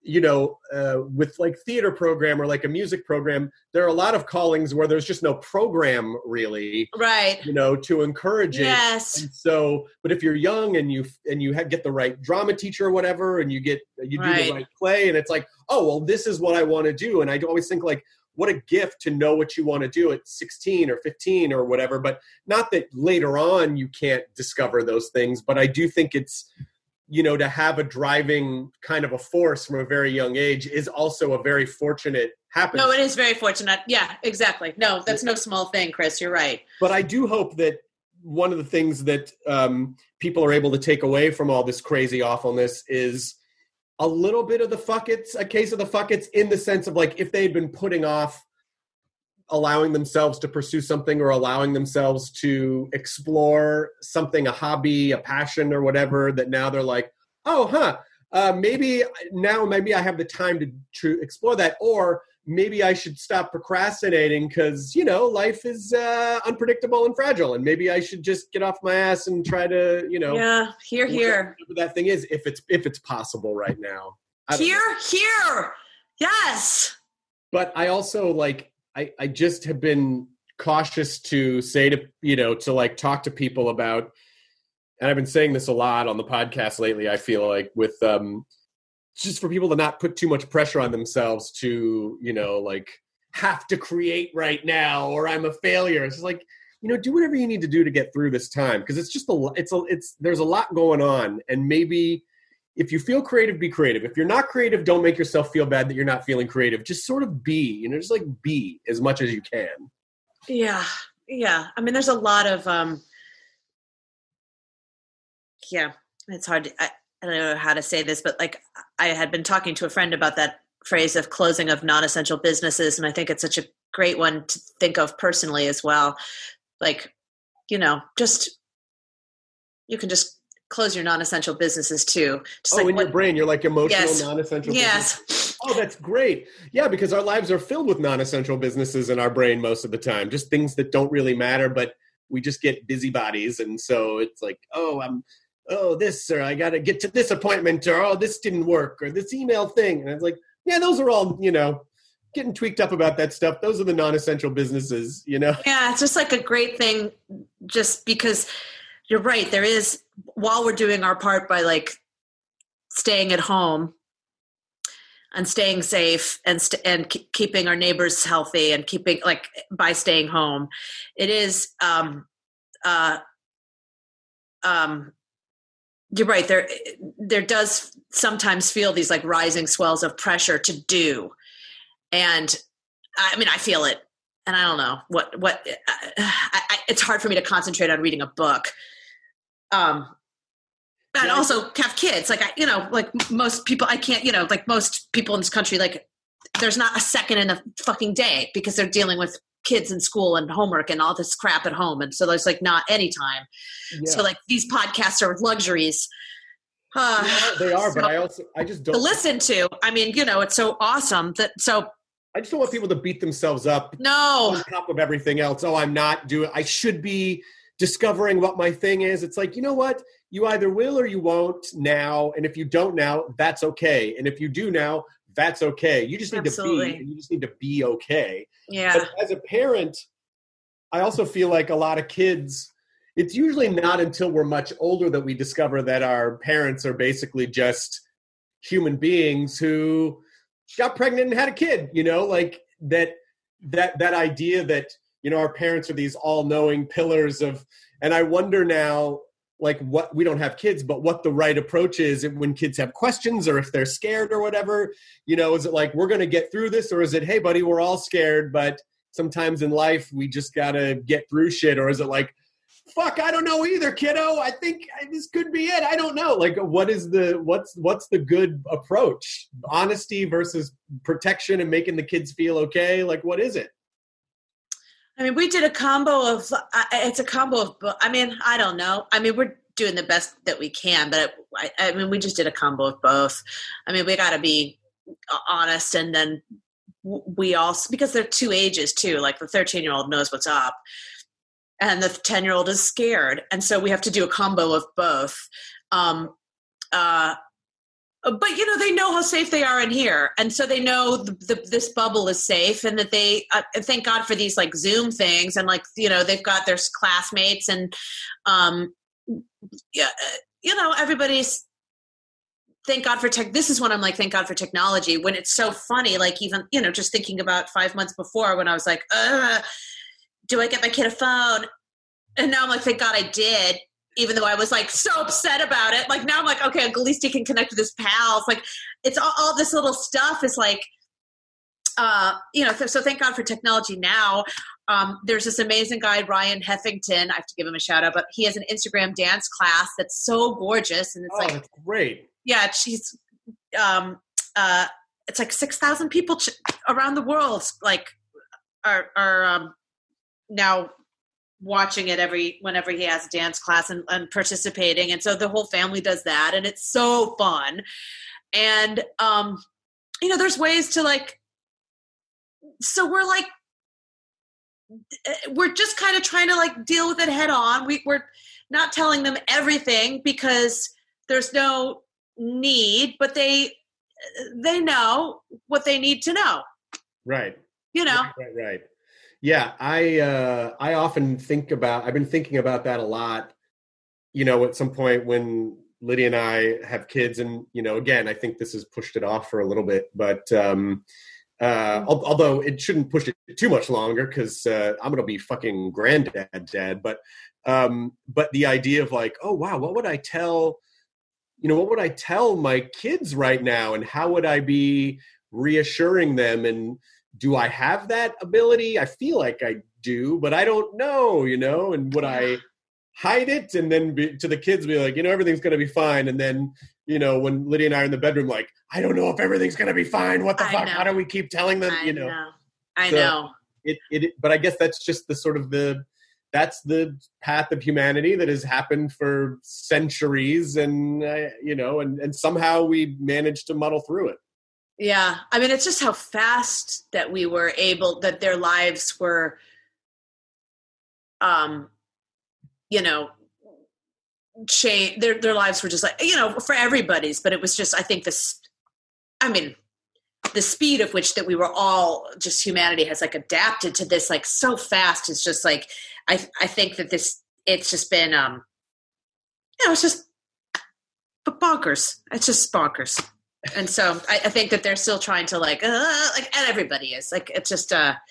with like theater program or like a music program, there are a lot of callings where there's just no program really, right? To encourage it. Yes. And so, but if you're young and you get the right drama teacher or whatever, and you do the right play, and it's like, oh well, this is what I want to do. And I always think like, what a gift to know what you want to do at 16 or 15 or whatever. But not that later on you can't discover those things. But I do think it's, to have a driving kind of a force from a very young age is also a very fortunate happening. No, it is very fortunate. Yeah, exactly. No, that's no small thing, Chris. You're right. But I do hope that one of the things that people are able to take away from all this crazy awfulness is a little bit of a case of the fuck-its, in the sense of like, if they'd been putting off allowing themselves to pursue something or allowing themselves to explore something, a hobby, a passion or whatever, that now they're like, maybe I have the time to explore that, or maybe I should stop procrastinating because, life is unpredictable and fragile, and maybe I should just get off my ass and try to, Yeah, here. Whatever that thing is, if it's possible right now. Here. Yes. But I also I just have been cautious to say to like talk to people about, and I've been saying this a lot on the podcast lately, I feel like, with just for people to not put too much pressure on themselves to, like have to create right now, or I'm a failure. It's just like, do whatever you need to do to get through this time. Cause it's just there's a lot going on. And maybe if you feel creative, be creative. If you're not creative, don't make yourself feel bad that you're not feeling creative. Just sort of be, just like be as much as you can. Yeah. Yeah. I mean, there's a lot of, it's hard. I don't know how to say this, but like I had been talking to a friend about that phrase of closing of non-essential businesses. And I think it's such a great one to think of personally as well. Like, you can just close your non-essential businesses too. Just in your brain, you're like emotional non-essential businesses. Yes. Oh, that's great. Yeah, because our lives are filled with non-essential businesses in our brain most of the time. Just things that don't really matter, but we just get busybodies. And so it's like, this, or I got to get to this appointment, or, this didn't work, or this email thing. And it's like, yeah, those are all, getting tweaked up about that stuff. Those are the non-essential businesses, Yeah, it's just like a great thing, just because you're right. There is, while we're doing our part by like staying at home and staying safe and keeping our neighbors healthy and keeping by staying home, it is, you're right. There does sometimes feel these like rising swells of pressure to do. And I mean, I feel it, and I don't know what it's hard for me to concentrate on reading a book. And also have kids. Like, like most people, I can't, like most people in this country, like there's not a second in a fucking day because they're dealing with kids in school and homework and all this crap at home. And so there's like not any time. Yeah. So like these podcasts are luxuries. They are, but I just don't. To listen to. I mean, it's so awesome that I just don't want people to beat themselves up. No. On top of everything else. Oh, I should be discovering what my thing is. It's like, you know what? You either will or you won't now. And if you don't now, that's okay. And if you do now, that's okay. You just need to be okay. Yeah. But as a parent, I also feel like a lot of kids, it's usually not until we're much older that we discover that our parents are basically just human beings who got pregnant and had a kid, like that idea that, our parents are these all-knowing pillars of, and I wonder now, like what, we don't have kids, but what the right approach is when kids have questions or if they're scared or whatever, is it like, we're going to get through this, or is it, hey buddy, we're all scared, but sometimes in life we just got to get through shit? Or is it like, fuck, I don't know either, kiddo. I think this could be it. I don't know. Like, what's the good approach? Honesty versus protection and making the kids feel okay. Like, what is it? I mean, we did a combo of, it's a combo of, I mean, I don't know. I mean, we're doing the best that we can, but I mean, we just did a combo of both. I mean, we got to be honest, and then we also, because they're two ages too, like the 13-year-old knows what's up and the 10-year-old is scared. And so we have to do a combo of both. but they know how safe they are in here, and so they know this bubble is safe, and that they thank God for these like Zoom things, and like they've got their classmates, and everybody's thank God for tech. This is when I'm like, thank God for technology. When it's so funny, like even just thinking about 5 months before when I was like, do I get my kid a phone? And now I'm like, thank God I did. Even though I was like so upset about it, like now I'm like, okay, at least he can connect with his pals. Like it's all this little stuff is like, so thank God for technology now. There's this amazing guy, Ryan Heffington. I have to give him a shout out, but he has an Instagram dance class that's so gorgeous. And it's that's great. Yeah. She's, it's like 6,000 people around the world, like are now watching it whenever he has a dance class and participating. And so the whole family does that, and it's so fun. And, there's ways to like, so we're just kind of trying to like deal with it head on. We're not telling them everything because there's no need, but they know what they need to know. Right. Right. Yeah, I often I've been thinking about that a lot, at some point when Lydia and I have kids, and, again, I think this has pushed it off for a little bit, but although it shouldn't push it too much longer because I'm going to be fucking granddad dad, but the idea of like, oh, wow, what would I tell my kids right now, and how would I be reassuring them, and do I have that ability? I feel like I do, but I don't know, and would I hide it and then to the kids be like, everything's going to be fine. And then, when Lydia and I are in the bedroom, like, I don't know if everything's going to be fine. What the fuck? How do we keep telling them, I know. But I guess that's just the sort of that's the path of humanity that has happened for centuries. And, and somehow we managed to muddle through it. Yeah. I mean, it's just how fast that that their lives were, change. Their lives were just like, for everybody's, but it was just, I think the speed of which that we were all just humanity has like adapted to this, like so fast. It's just like, I think that it's just been, it's just bonkers. It's just bonkers. And so I think that they're still trying to and everybody is like, it's just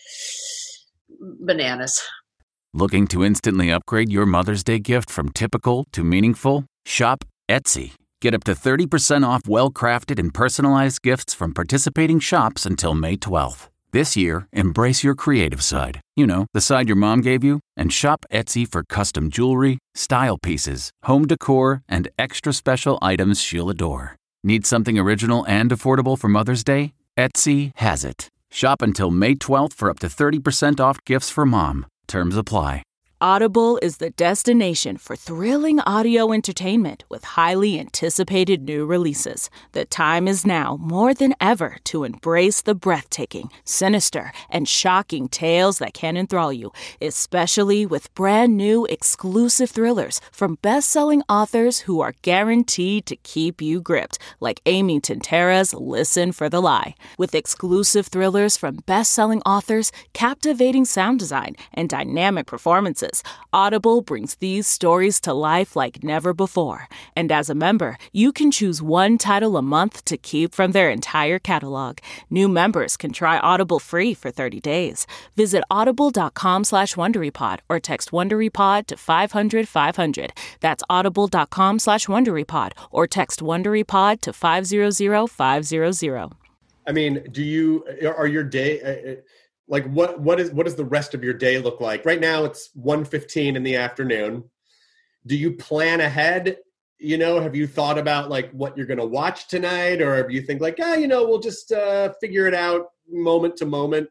bananas. Looking to instantly upgrade your Mother's Day gift from typical to meaningful? Shop Etsy. Get up to 30% off well-crafted and personalized gifts from participating shops until May 12th. This year, embrace your creative side. The side your mom gave you. And shop Etsy for custom jewelry, style pieces, home decor, and extra special items she'll adore. Need something original and affordable for Mother's Day? Etsy has it. Shop until May 12th for up to 30% off gifts for mom. Terms apply. Audible is the destination for thrilling audio entertainment with highly anticipated new releases. The time is now more than ever to embrace the breathtaking, sinister, and shocking tales that can enthrall you, especially with brand new exclusive thrillers from best-selling authors who are guaranteed to keep you gripped, like Amy Tintera's Listen for the Lie. With exclusive thrillers from best-selling authors, captivating sound design, and dynamic performances, Audible brings these stories to life like never before. And as a member, you can choose one title a month to keep from their entire catalog. New members can try Audible free for 30 days. Visit audible.com/WonderyPod or text WonderyPod to 500-500. That's audible.com/WonderyPod or text WonderyPod to 500-500. I mean, are your day... like what does the rest of your day look like? Right now it's 1:15 in the afternoon. Do you plan ahead? Have you thought about like what you're going to watch tonight, or do you think like, we'll just figure it out moment to moment?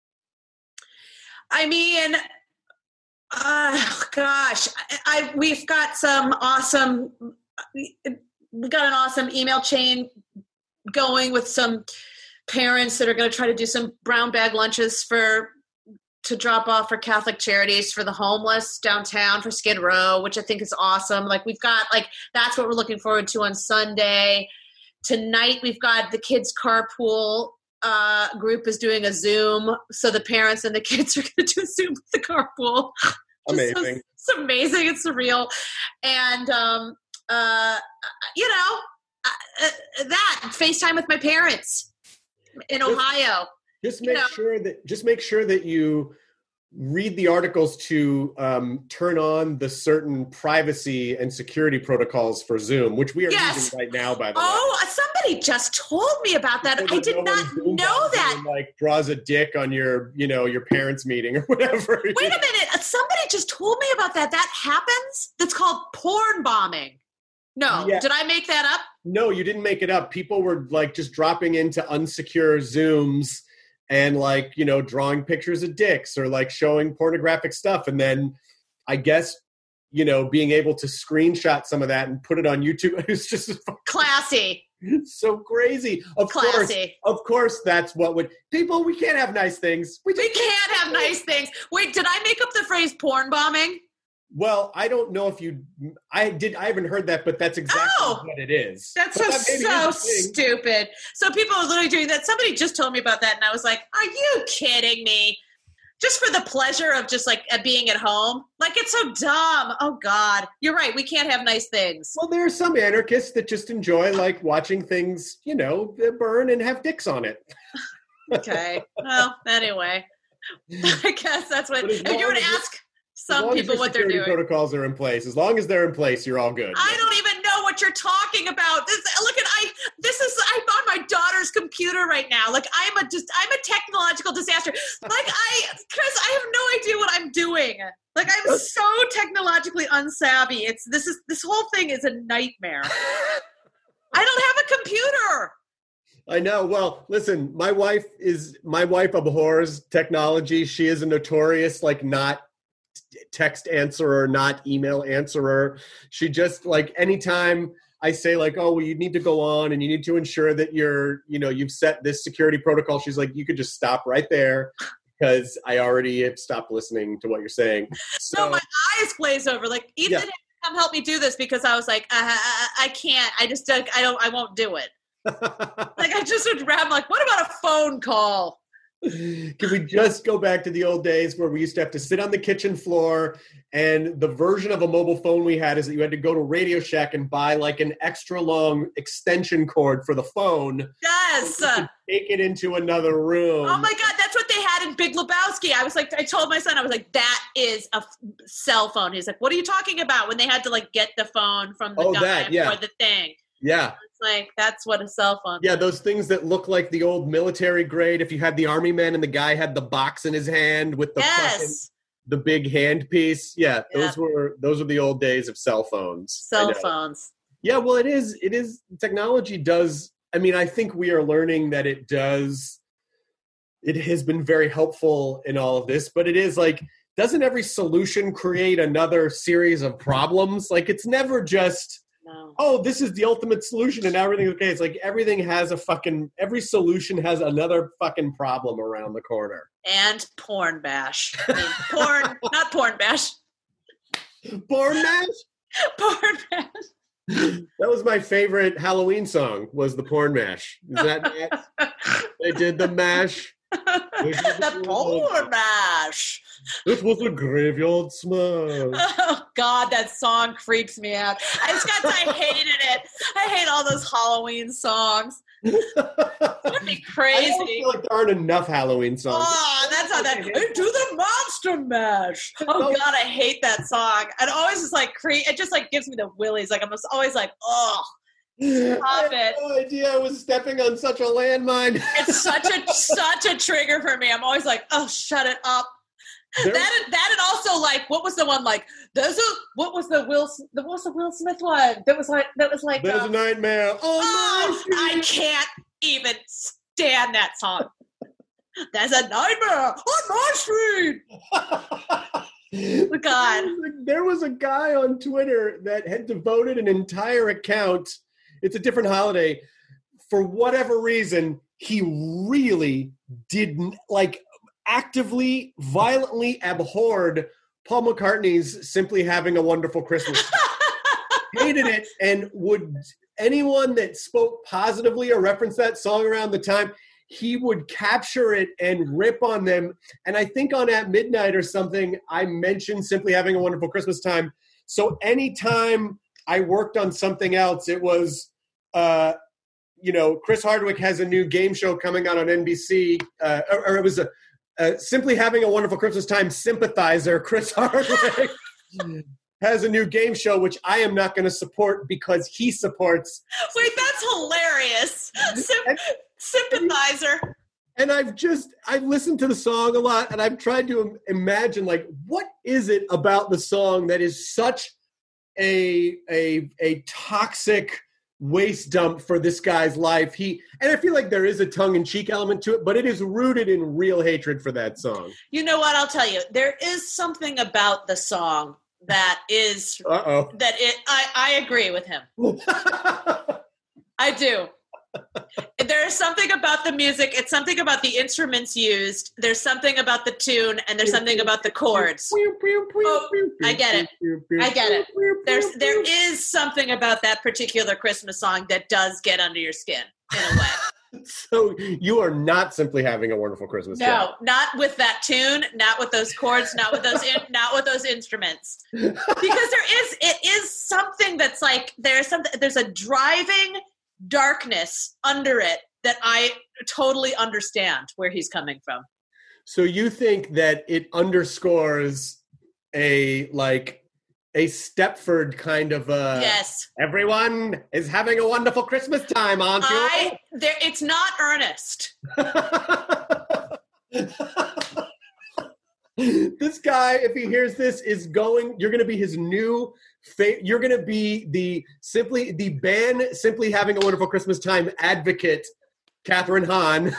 I mean, we've got an awesome email chain going with some parents that are going to try to do some brown bag lunches to drop off for Catholic Charities for the homeless downtown for Skid Row, which I think is awesome. Like we've got that's what we're looking forward to on Sunday. tonight we've got the kids' carpool group is doing a Zoom. So the parents and the kids are going to do a Zoom with the carpool. Amazing. It's amazing. It's surreal. And, that FaceTime with my parents in Ohio. Just make sure that you read the articles to turn on the certain privacy and security protocols for Zoom, which we are using right now, by the way. Oh, somebody just told me about that. I did not know that. Like draws a dick on your parents' meeting or whatever. Wait a minute. Somebody just told me about that. That happens? That's called porn bombing. No. Yeah. Did I make that up? No, you didn't make it up. People were like just dropping into unsecure Zooms and like, drawing pictures of dicks or like showing pornographic stuff. And then I guess, being able to screenshot some of that and put it on YouTube. It was just classy. So crazy. Of course, that's what people, we can't have nice things. We can't have nice things. Wait, did I make up the phrase porn bombing? Well, I don't know if I haven't heard that, but that's exactly what it is. That's so stupid. So people are literally doing that. Somebody just told me about that, and I was like, are you kidding me? Just for the pleasure of just like being at home? Like, it's so dumb. Oh, God. You're right. We can't have nice things. Well, there are some anarchists that just enjoy like watching things, burn and have dicks on it. Okay. Well, anyway. I guess that's what – if you were to ask – some people what they're doing. Protocols are in place. As long as they're in place, you're all good. I don't even know what you're talking about. I'm on my daughter's computer right now. Like I'm a technological disaster. Like Chris, I have no idea what I'm doing. Like I'm so technologically unsavvy. This whole thing is a nightmare. I don't have a computer. I know. Well, listen, my wife abhors technology. She is a notorious not text answerer, not email answerer. She just like anytime I say like, oh, well, you need to go on and you need to ensure that you've set this security protocol. She's like, you could just stop right there because I already have stopped listeling to what you're saying. So my eyes glaze over. Like Ethan, come help me do this because I was like, I can't. I won't do it. Like I just would grab like, what about a phone call? Can we just go back to the old days where we used to have to sit on the kitchen floor and the version of a mobile phone we had is that you had to go to Radio Shack and buy like an extra long extension cord for the phone. Yes. So take it into another room. Oh my God, that's what they had in Big Lebowski. I told my son, I was like, that is a cell phone. He's like, what are you talking about? When they had to like get the phone from the guy or the thing. Yeah. Like that's what a cell phone. Yeah, those things that look like the old military grade. If you had the army man and the guy had the box in his hand with the big hand piece. Yeah, those were the old days of cell phones. Cell phones. Yeah, well, it is. Technology does. I mean, I think we are learning that it does. It has been very helpful in all of this, but it is like, doesn't every solution create another series of problems? Like, it's never just. No. Oh, this is the ultimate solution and everything's okay. It's like every solution has another fucking problem around the corner. And porn bash. Not porn bash. Porn bash? Porn bash. That was my favorite Halloween song, was the porn mash. Is that they did the mash. The porn mash. It was a graveyard smash. Oh God, that song creeps me out. I hated it. I hate all those Halloween songs. It'd be crazy. I don't feel like there aren't enough Halloween songs. Oh, that's how that. Do the monster mash. Oh God, I hate that song. And always just like it just like gives me the willies. Like I'm just always like, oh. Stop it. I had no idea I was stepping on such a landmine. It's such a trigger for me. I'm always like, oh, shut it up. That and also like, what was the one like? What was the Will Smith one? That was like. There's a nightmare. I can't even stand that song. There's a nightmare on my street. God. There was a guy on Twitter that had devoted an entire account. It's a different holiday. For whatever reason, he really didn't actively, violently abhorred Paul McCartney's Simply Having a Wonderful Christmas. Hated it and anyone that spoke positively or referenced that song around the time, he would capture it and rip on them. And I think on At Midnight or something, I mentioned Simply Having a Wonderful Christmas Time. So anytime I worked on something else, it was, Chris Hardwick has a new game show coming out on NBC, or it was Simply Having a Wonderful Christmas Time sympathizer. Chris Hardwick has a new game show, which I am not going to support because he supports. Wait, that's hilarious. Sympathizer. And I've listened to the song a lot, and I've tried to imagine, like, what is it about the song that is such a toxic waste dump for this guy's life? And I feel like there is a tongue-in-cheek element to it, but it is rooted in real hatred for that song. You know what? I'll tell you. There is something about the song that is I agree with him. I do. There's something about the music. It's something about the instruments used. There's something about the tune, and there's something about the chords. I get it. There is something about that particular Christmas song that does get under your skin in a way. So you are not simply having a wonderful Christmas time. No, not with that tune, not with those chords, not with those instruments. Because it is something that's like there's a driving darkness under it that I totally understand where he's coming from. So you think that it underscores a Stepford kind of yes. Everyone is having a wonderful Christmas time, aren't you? It's not earnest. This guy, if he hears this, you're going to be his new you're going to be the band Simply Having a Wonderful Christmas Time advocate, Catherine Hahn.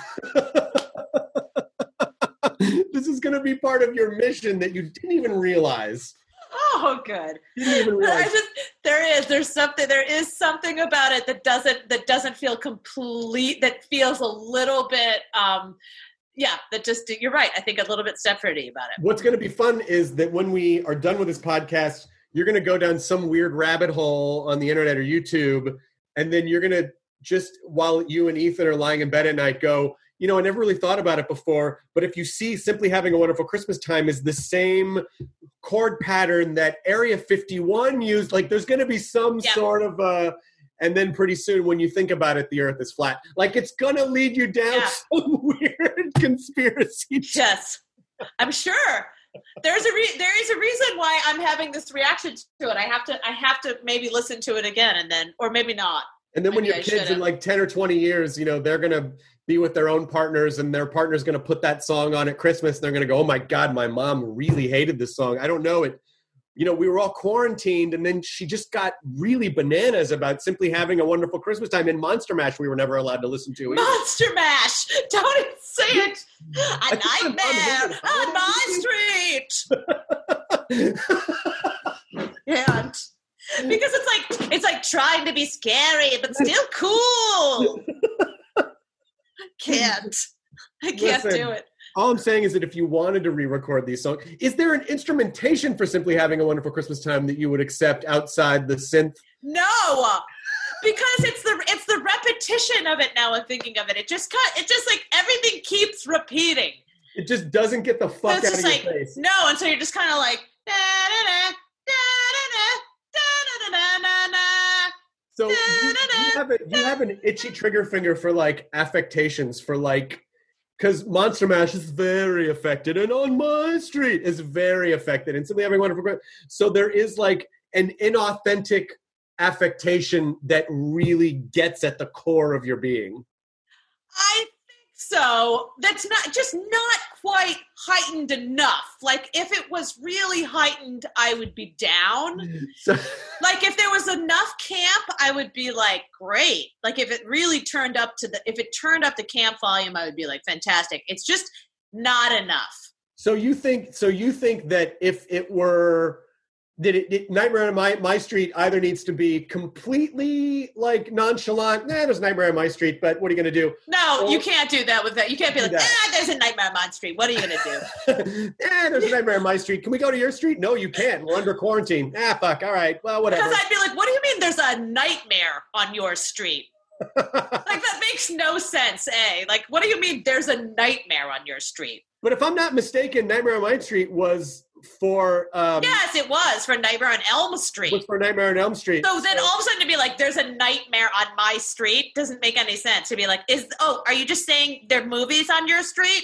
This is going to be part of your mission that you didn't even realize. Oh, good. Didn't even realize. There is something about it that doesn't feel complete, that feels a little bit you're right. I think a little bit Stepfordy about it. What's going to be fun is that when we are done with this podcast, you're going to go down some weird rabbit hole on the internet or YouTube, and then you're going to just, while you and Ethan are lying in bed at night, go, I never really thought about it before, but if you see Simply Having a Wonderful Christmas Time is the same chord pattern that Area 51 used, like there's going to be some sort of and then pretty soon when you think about it, the earth is flat. Like it's going to lead you down some weird conspiracy. Yes, I'm sure. There is a reason why I'm having this reaction to it. I have to maybe listen to it again, and then, or maybe not. And then when your kids in like 10 or 20 years, they're going to be with their own partners, and their partner's going to put that song on at Christmas, and they're going to go, oh my God, my mom really hated this song. I don't know it. We were all quarantined, and then she just got really bananas about Simply Having a Wonderful Christmas Time. And Monster Mash we were never allowed to listen to either. Monster Mash! Don't even say it! A nightmare on my street! And because it's like trying to be scary, but still cool. I can't do it. All I'm saying is that if you wanted to re-record these songs, is there an instrumentation for Simply Having a Wonderful Christmas Time that you would accept outside the synth? No, because it's the repetition of it. Now I'm thinking of it. It just like everything keeps repeating. It just doesn't get the fuck out of your face. No, and so you're just kind of like da da da da da da da da. So you have an itchy trigger finger for like affectations for like. Because Monster Mash is very affected, and On My Street is very affected, and Simply Having a Wonderful Christmas. So there is like an inauthentic affectation that really gets at the core of your being. I think so. That's not quite heightened enough. Like if it was really heightened, I would be down. Like if there was enough camp, I would be like, great. Like if it really turned up the camp volume, I would be like, fantastic. It's just not enough. So you think that if it were Nightmare on My Street either needs to be completely like nonchalant. There's Nightmare on My Street, but what are you going to do? No, you can't do that with that. You can't be like, there's a Nightmare on My Street. What are you going to do? There's a Nightmare on My Street. Can we go to your street? No, you can't. We're under quarantine. Fuck. All right. Well, whatever. Because I'd be like, what do you mean there's a nightmare on your street? Like, that makes no sense, eh? Like, what do you mean there's a nightmare on your street? But if I'm not mistaken, Nightmare on Elm Street was for... yes, it was for Nightmare on Elm Street. Was for Nightmare on Elm Street. So then all of a sudden to be like, there's a nightmare on my street doesn't make any sense. To be like, are you just saying there are movies on your street?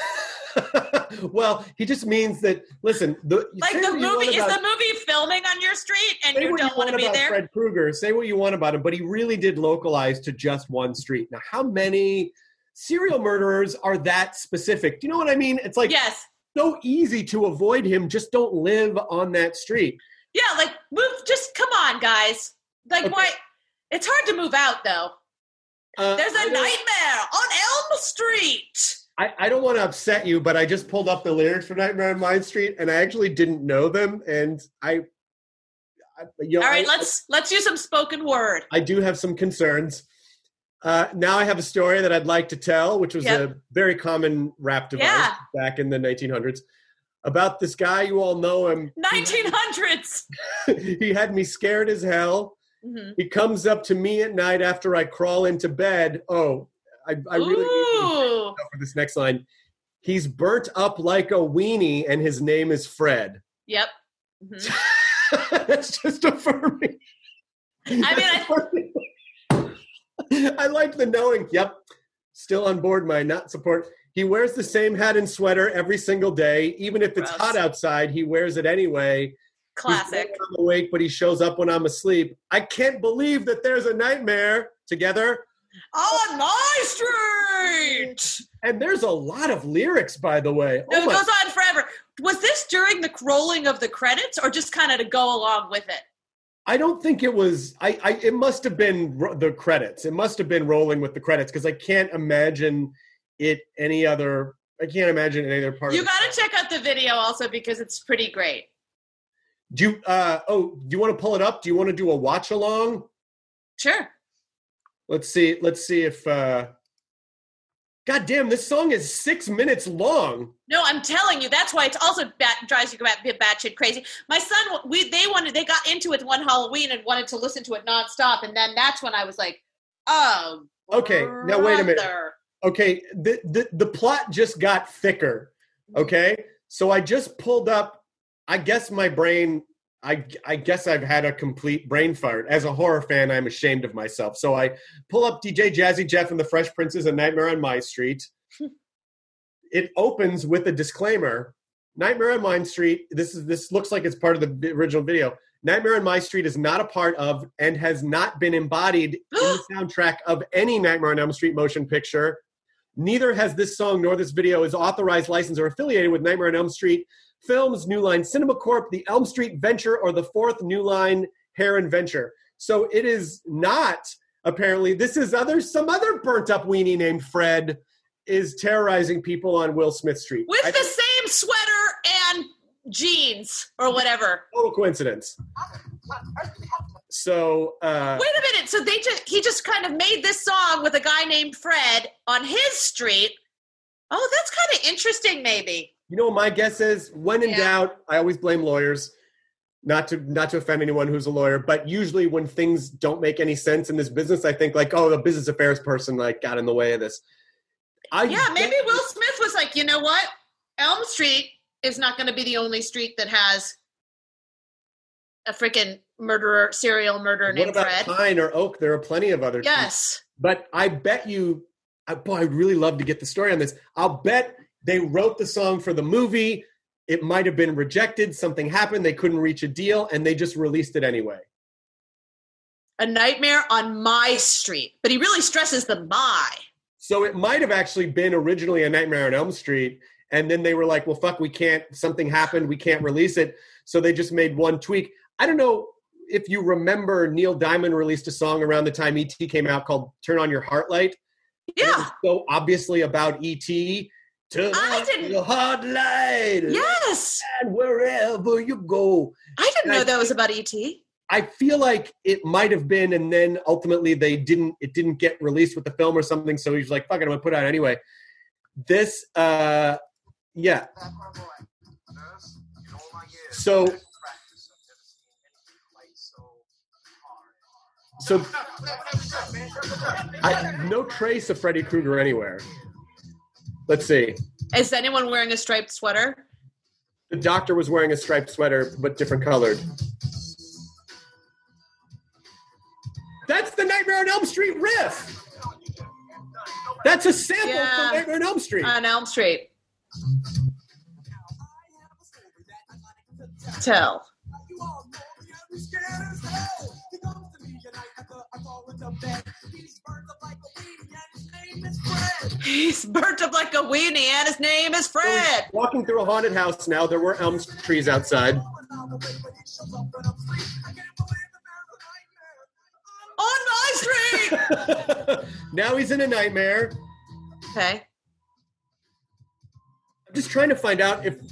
Well, he just means that, listen... is the movie filming on your street and you don't want to be there? Fred Krueger, say what you want about him, but he really did localize to just one street. Now, how many serial murderers are that specific? Do you know what I mean? It's like, yes, so easy to avoid him. Just don't live on that street. Yeah, like, come on, guys. Like, why? It's hard to move out, though. There's a nightmare on Elm Street. I don't want to upset you, but I just pulled up the lyrics for Nightmare on Elm Street, and I actually didn't know them. And all right, let's do some spoken word. I do have some concerns. Now I have a story that I'd like to tell, which was a very common rap device back in the 1900s, about this guy. You all know him. 1900s. He had me scared as hell. Mm-hmm. He comes up to me at night after I crawl into bed. Oh, I really need to know for this next line. He's burnt up like a weenie, and his name is Fred. Yep. Mm-hmm. That's just affirming. I like the knowing. Yep. Still on board my not support. He wears the same hat and sweater every single day. Even if it's hot outside, he wears it anyway. Classic. I'm awake, but he shows up when I'm asleep. I can't believe that there's a nightmare together on my street. And there's a lot of lyrics, by the way. No, it goes on forever. Was this during the rolling of the credits or just kind of to go along with it? I don't think it was. It must have been the credits. It must have been rolling with the credits because I can't imagine any other part. You got to check out the video also because it's pretty great. Do you want to pull it up? Do you want to do a watch along? Sure. Let's see if God damn, this song is 6 minutes long. No, I'm telling you, that's why it's also drives you batshit crazy. My son, they got into it one Halloween and wanted to listen to it nonstop, and then that's when I was like, oh, okay, brother. Now wait a minute. Okay, the plot just got thicker. Okay, so I just pulled up. I guess my brain. I guess I've had a complete brain fart. As a horror fan, I'm ashamed of myself. So I pull up DJ Jazzy Jeff and the Fresh Prince's A Nightmare on My Street. It opens with a disclaimer. Nightmare on My Street, this looks like it's part of the original video. Nightmare on My Street is not a part of and has not been embodied in the soundtrack of any Nightmare on Elm Street motion picture. Neither has this song nor this video is authorized, licensed, or affiliated with Nightmare on Elm Street Films, New Line Cinema Corp, the Elm Street Venture, or the fourth New Line Heron Venture. So it is not, apparently, this is some other burnt-up weenie named Fred is terrorizing people on Will Smith Street. With the same sweater and jeans, or whatever. Total coincidence. So, wait a minute, so he just kind of made this song with a guy named Fred on his street. Oh, that's kind of interesting, maybe. You know what my guess is? When in doubt, I always blame lawyers. Not to offend anyone who's a lawyer, but usually when things don't make any sense in this business, I think like, oh, the business affairs person like got in the way of this. Maybe Will Smith was like, you know what? Elm Street is not going to be the only street that has a freaking serial murderer named Fred. What about Pine or Oak? There are plenty of other streets. But I bet you, I'd really love to get the story on this. I'll bet they wrote the song for the movie. It might have been rejected. Something happened. They couldn't reach a deal, and they just released it anyway. A Nightmare on My Street. But he really stresses the my. So it might have actually been originally A Nightmare on Elm Street, and then they were like, well, fuck, something happened. We can't release it. So they just made one tweak. I don't know if you remember Neil Diamond released a song around the time E.T. came out called Turn On Your Heart Light. Yeah. It was so obviously about E.T., the hard light. Yes. And wherever you go. I didn't know that was about E.T. I feel like it might have been, and then ultimately it didn't get released with the film or something, so he's like, fuck it, I'm going to put it out anyway. This, yeah. So, So, no trace of Freddy Krueger anywhere. Let's see. Is anyone wearing a striped sweater? The doctor was wearing a striped sweater, but different colored. That's the Nightmare on Elm Street riff. That's a sample from Nightmare on Elm Street. On Elm Street. Tell. He's burnt up like a weenie and his name is Fred. So walking through a haunted house now. There were elm trees outside. On my street! Now he's in a nightmare. Okay. I'm just trying to find out if...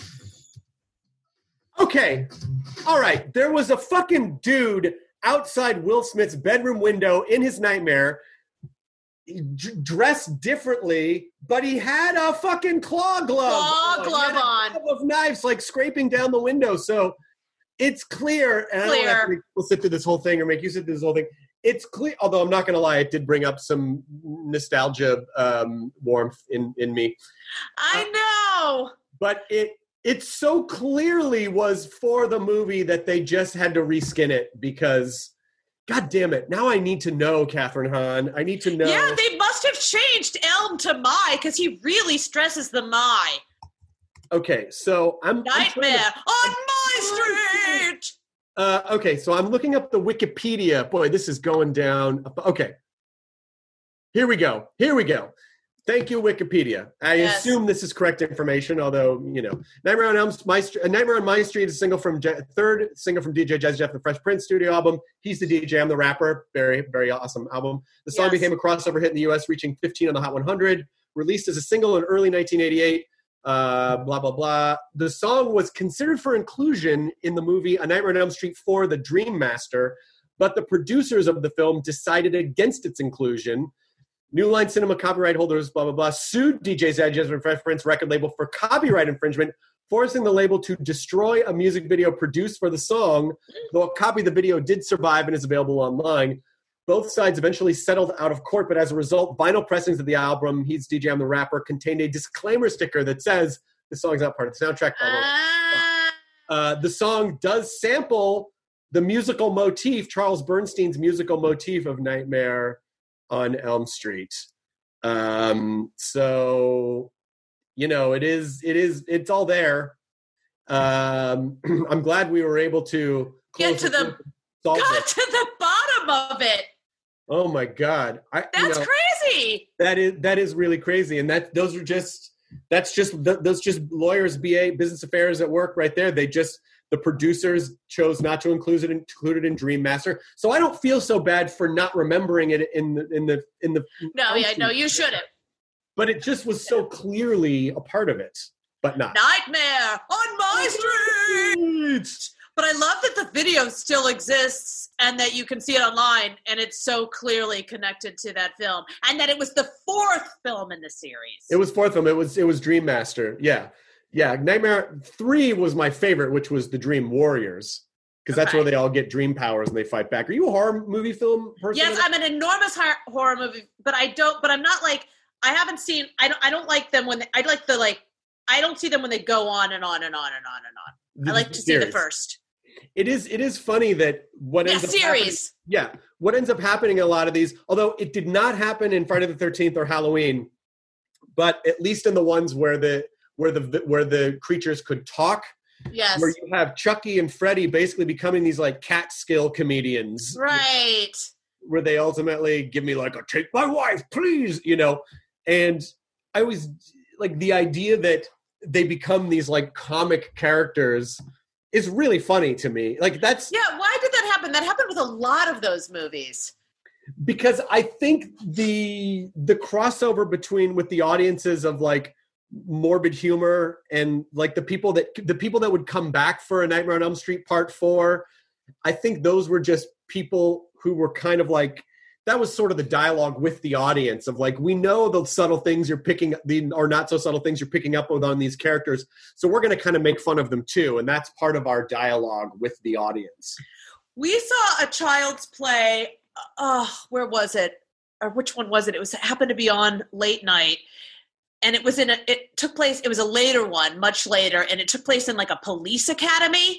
Okay. All right. There was a fucking dude outside Will Smith's bedroom window in his nightmare, dressed differently, but he had a fucking claw glove. On. Of knives, like scraping down the window. So it's clear. And I don't have to make people sit through this whole thing or make you sit through this whole thing. It's clear, although I'm not going to lie, it did bring up some nostalgia warmth in me. I know. But it so clearly was for the movie that they just had to reskin it because, God damn it, now I need to know, Catherine Hahn. I need to know. Yeah, they must have changed Elm to My because he really stresses the My. Okay, so Nightmare on my street! Okay, so I'm looking up the Wikipedia. Boy, this is going down. Okay. Here we go. Thank you, Wikipedia. I assume this is correct information, although, Nightmare on My Street is third single from DJ Jazzy Jeff, the Fresh Prince studio album. He's the DJ, I'm the rapper. Very, very awesome album. The song became a crossover hit in the U.S., reaching 15 on the Hot 100. Released as a single in early 1988. Blah, blah, blah. The song was considered for inclusion in the movie A Nightmare on Elm Street 4, The Dream Master, but the producers of the film decided against its inclusion. New Line Cinema copyright holders, blah, blah, blah, sued DJ Zedges and Fresh Prince record label for copyright infringement, forcing the label to destroy a music video produced for the song, though a copy of the video did survive and is available online. Both sides eventually settled out of court, but as a result, vinyl pressings of the album, He's DJ, I'm the Rapper, contained a disclaimer sticker that says, the song's not part of the soundtrack. The song does sample the musical motif, Charles Bernstein's musical motif of Nightmare on Elm Street. So, it's all there. I'm glad we were able to get to the bottom of it. Oh my God. That's crazy. That is really crazy. And those just lawyers, business affairs at work right there. The producers chose not to include it in Dream Master. So I don't feel so bad for not remembering it in the No, you shouldn't. But it just was so clearly a part of it, but not. Nightmare on my street. But I love that the video still exists and that you can see it online and it's so clearly connected to that film. And that it was the fourth film in the series. It was fourth film. It was Dream Master. Yeah. Yeah. Nightmare 3 was my favorite, which was the Dream Warriors. Because that's where they all get dream powers and they fight back. Are you a horror movie film person? Yes, I'm an enormous horror movie, but I'm not like, I haven't seen, I don't like them when I don't see them when they go on and on and on and on and on. I like to see the first. It is funny that what ends up series. What ends up happening in a lot of these, although it did not happen in Friday the 13th or Halloween, but at least in the ones where the creatures could talk. Yes. Where you have Chucky and Freddy basically becoming these like Catskill comedians. Right. Where they ultimately give me like a take my wife, please, And I always like the idea that they become these like comic characters is really funny to me. Like that's why did that happen? That happened with a lot of those movies. Because I think the crossover with the audiences of like morbid humor and like the people that would come back for A Nightmare on Elm Street Part 4, I think those were just people who were kind of like, that was sort of the dialogue with the audience of like, we know the subtle things you're picking, or not so subtle things you're picking up on these characters. So we're going to kind of make fun of them too. And that's part of our dialogue with the audience. We saw a child's play where was it? Or which one was it? It happened to be on late night. And it was it was a later one, much later, and it took place in like a police academy.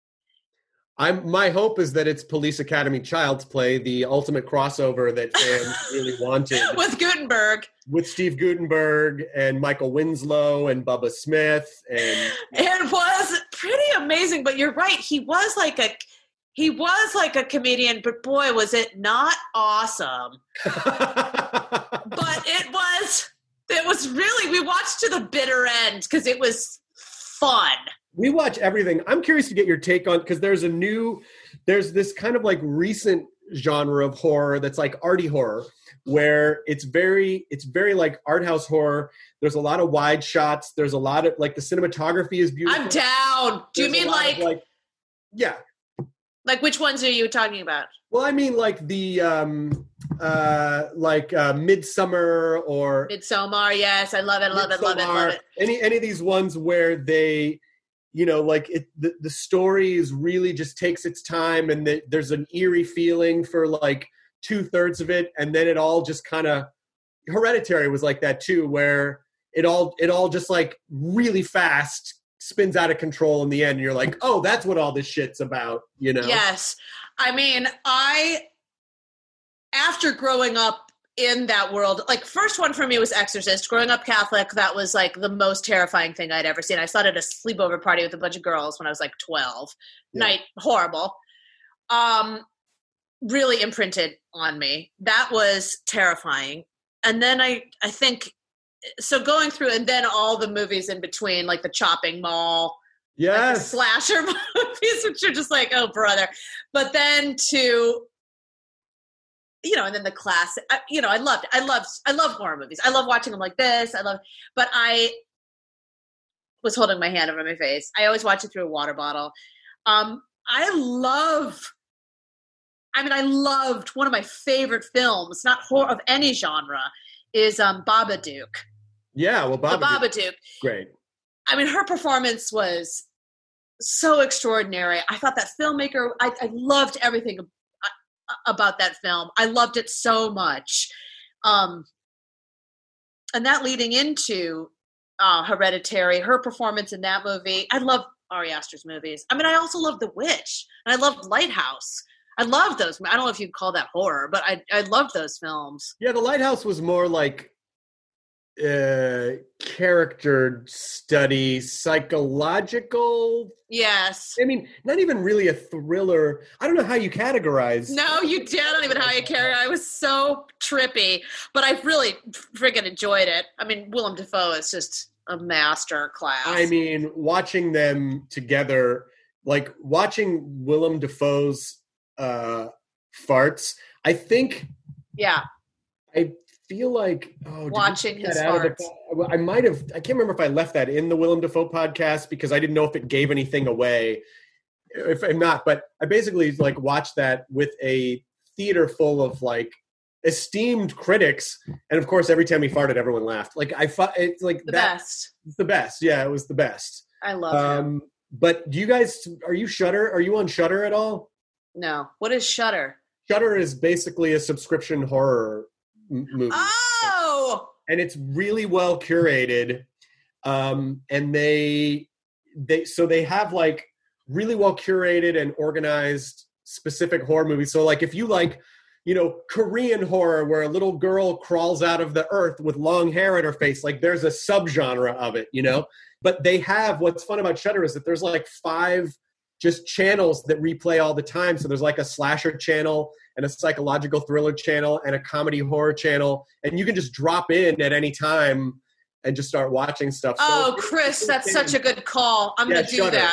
My hope is that it's Police Academy Child's Play, the ultimate crossover that fans really wanted. With Guttenberg. With Steve Guttenberg and Michael Winslow and Bubba Smith. And it was pretty amazing, but you're right. He was like a comedian, but boy, was it not awesome. But it was really, we watched to the bitter end because it was fun. We watch everything. I'm curious to get your take on, because there's this kind of like recent genre of horror that's like arty horror, where it's very like art house horror. There's a lot of wide shots. There's a lot of like the cinematography is beautiful. I'm down. Do you mean like yeah. Like which ones are you talking about? Well, I mean like the Midsommar or Midsommar. Yes, I love it. Love it. Any of these ones where they, like the story is really just takes its time, and there's an eerie feeling for like 2/3 of it, and then it all just kind of. Hereditary was like that too, where it all just like really fast spins out of control in the end, and you're like, oh, that's what all this shit's about, Yes. I mean, after growing up in that world, like first one for me was Exorcist. Growing up Catholic, that was like the most terrifying thing I'd ever seen. I saw it at a sleepover party with a bunch of girls when I was like 12. Yeah. Horrible. Really imprinted on me. That was terrifying. And then I think, so going through, and then all the movies in between, like the Chopping Mall, yes, like the slasher movies, which are just like, oh brother. But then to, and then the classic, I love horror movies. I love watching them like this. But I was holding my hand over my face. I always watch it through a water bottle. I loved one of my favorite films, not horror of any genre, is Babadook. Yeah, well, Babadook. Great. I mean, her performance was so extraordinary. I thought that filmmaker, I loved everything about that film. I loved it so much. And that leading into Hereditary, her performance in that movie. I love Ari Aster's movies. I mean, I also love The Witch, and I loved Lighthouse. I love those. I don't know if you'd call that horror, but I loved those films. Yeah, The Lighthouse was more like character study, psychological. Yes. I mean, not even really a thriller. I don't know how you categorize. No, you did. I don't even know how you categorize. It was so trippy, but I really friggin' enjoyed it. I mean, Willem Dafoe is just a master class. I mean, watching them together, like watching Willem Dafoe's farts, I think. Yeah. I feel like watching his farts. I can't remember if I left that in the Willem Dafoe podcast because I didn't know if it gave anything away. If I'm not, but I basically like watched that with a theater full of like esteemed critics, and of course, every time he farted, everyone laughed. Like it's like best. It's the best. Yeah, it was the best. I love him. But do you guys? Are you Shudder? Are you on Shudder at all? No. What is Shudder? Shudder is basically a subscription horror movie. Oh! And it's really well curated. And they have like really well curated and organized specific horror movies. So like if you like, Korean horror where a little girl crawls out of the earth with long hair in her face, like there's a subgenre of it, But they have, what's fun about Shudder is that there's like 5 just channels that replay all the time. So there's like a slasher channel and a psychological thriller channel and a comedy horror channel. And you can just drop in at any time and just start watching stuff. Oh, so Chris, that's such a good call. I'm going to do that.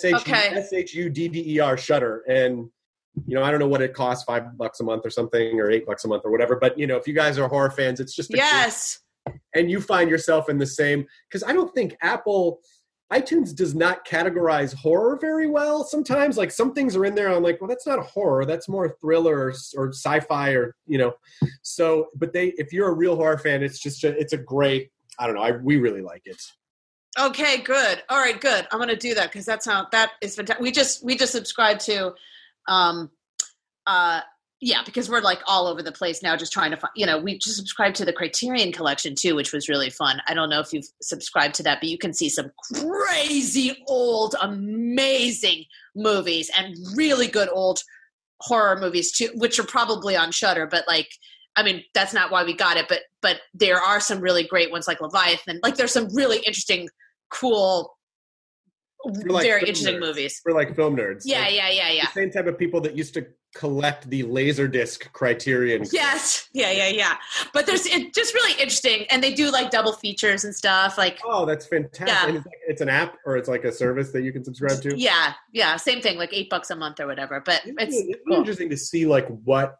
SHUDDER, Shudder. And, I don't know what it costs, $5 a month or something, or $8 a month or whatever. But, if you guys are horror fans, it's just yes. And you find yourself in the same, because I don't think iTunes does not categorize horror very well sometimes. Like some things are in there, I'm like, well, that's not horror. That's more thriller or sci-fi or, So, but if you're a real horror fan, it's a great, I don't know. We really like it. Okay, good. All right, good. I'm going to do that because that is fantastic. We just subscribed to Yeah, because we're like all over the place now, just trying to find, we just subscribed to the Criterion Collection too, which was really fun. I don't know if you've subscribed to that, but you can see some crazy old, amazing movies and really good old horror movies too, which are probably on Shudder, but that's not why we got it, but there are some really great ones like Leviathan. Like there's some really interesting, cool, very interesting movies. For like film nerds. Yeah. The same type of people that used to collect the Laserdisc Criterion. Yes. Yeah. But it's just really interesting. And they do like double features and stuff. Like, oh, that's fantastic. Yeah. And it's an app or it's like a service that you can subscribe to? Yeah. Same thing, like $8 a month or whatever. But it's cool. Interesting to see like what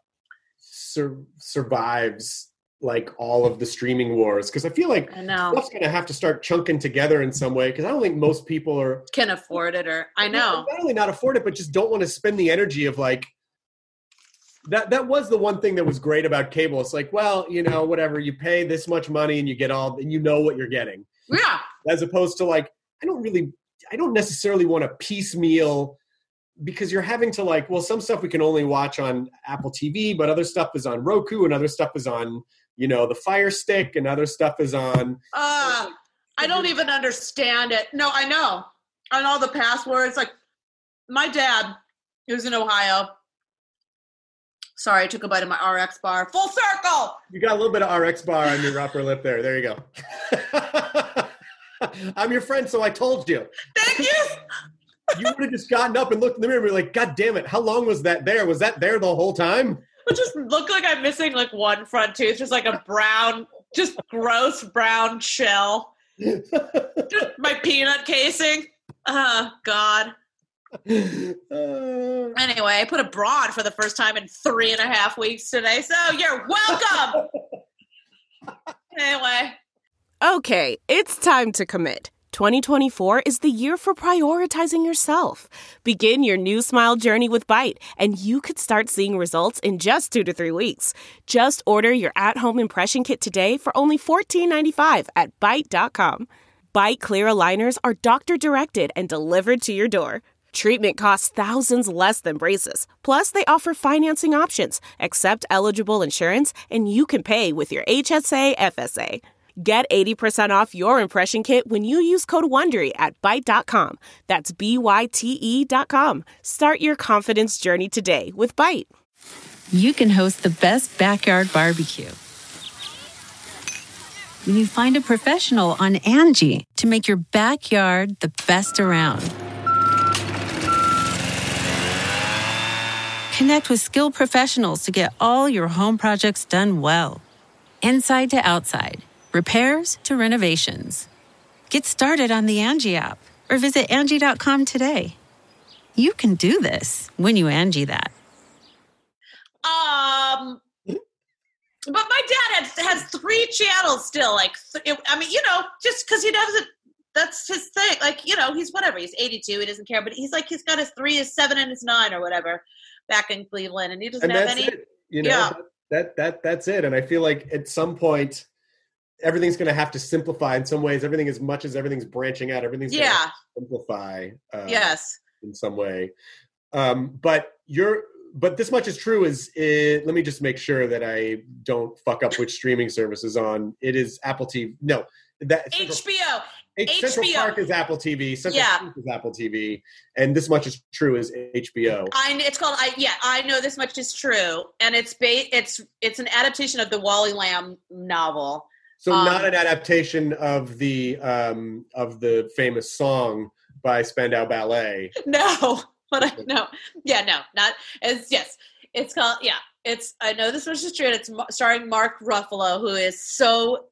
survives like all of the streaming wars, because I feel like stuff's going to have to start chunking together in some way, because I don't think most people can afford it, or I know not only not afford it, but just don't want to spend the energy of like that was the one thing that was great about cable. It's like, well, whatever, you pay this much money and you get all, and you know what you're getting. Yeah. As opposed to like, I don't necessarily want to piecemeal, because you're having to like, well, some stuff we can only watch on Apple TV, but other stuff is on Roku and other stuff is on, the Fire Stick, and other stuff is on. I don't even understand it. No, I know. On all the passwords, like my dad, who's in Ohio. Sorry, I took a bite of my RX bar. Full circle. You got a little bit of RX bar on your upper lip there. There you go. I'm your friend, so I told you. Thank you. You would have just gotten up and looked in the mirror and be like, God damn it, how long was that there? Was that there the whole time? It just looked like I'm missing like one front tooth, just like a brown, just gross brown shell. Just my peanut casing. Oh, God. Anyway, I put a bra on for the first time in 3.5 weeks today, so you're welcome. Anyway. Okay, it's time to commit. 2024 is the year for prioritizing yourself. Begin your new smile journey with Byte, and you could start seeing results in just 2 to 3 weeks. Just order your at-home impression kit today for only $14.95 at Byte.com. Byte clear aligners are doctor-directed and delivered to your door. Treatment costs thousands less than braces. Plus, they offer financing options, accept eligible insurance, and you can pay with your HSA FSA. Get 80% off your impression kit when you use code WONDERY at Byte.com. That's BYTE.com. Start your confidence journey today with Byte. You can host the best backyard barbecue when you find a professional on Angie to make your backyard the best around. Connect with skilled professionals to get all your home projects done well. Inside to outside. Repairs to renovations. Get started on the Angie app or visit Angie.com today. You can do this when you Angie that. But my dad has 3 channels still. Like, just because he doesn't, that's his thing. Like, he's whatever. He's 82. He doesn't care. But he's got his 3, his 7, and his 9 or whatever back in Cleveland. And he doesn't have any. That's it. And I feel like at some point, everything's going to have to simplify in some ways. Everything, as much as everything's branching out, everything's going to have to simplify. Yes. In some way. But this much is true let me just make sure that I don't fuck up which streaming service is on. It is Apple TV. No. HBO. Central Park is Apple TV. Central Park is Apple TV. And This Much Is True is HBO. I know This Much Is True. And it's an adaptation of the Wally Lamb novel. So not an adaptation of the famous song by Spandau Ballet. No, but no. Yeah, no, not as, yes. It's called, I know This Much Is True. And it's starring Mark Ruffalo, who is so,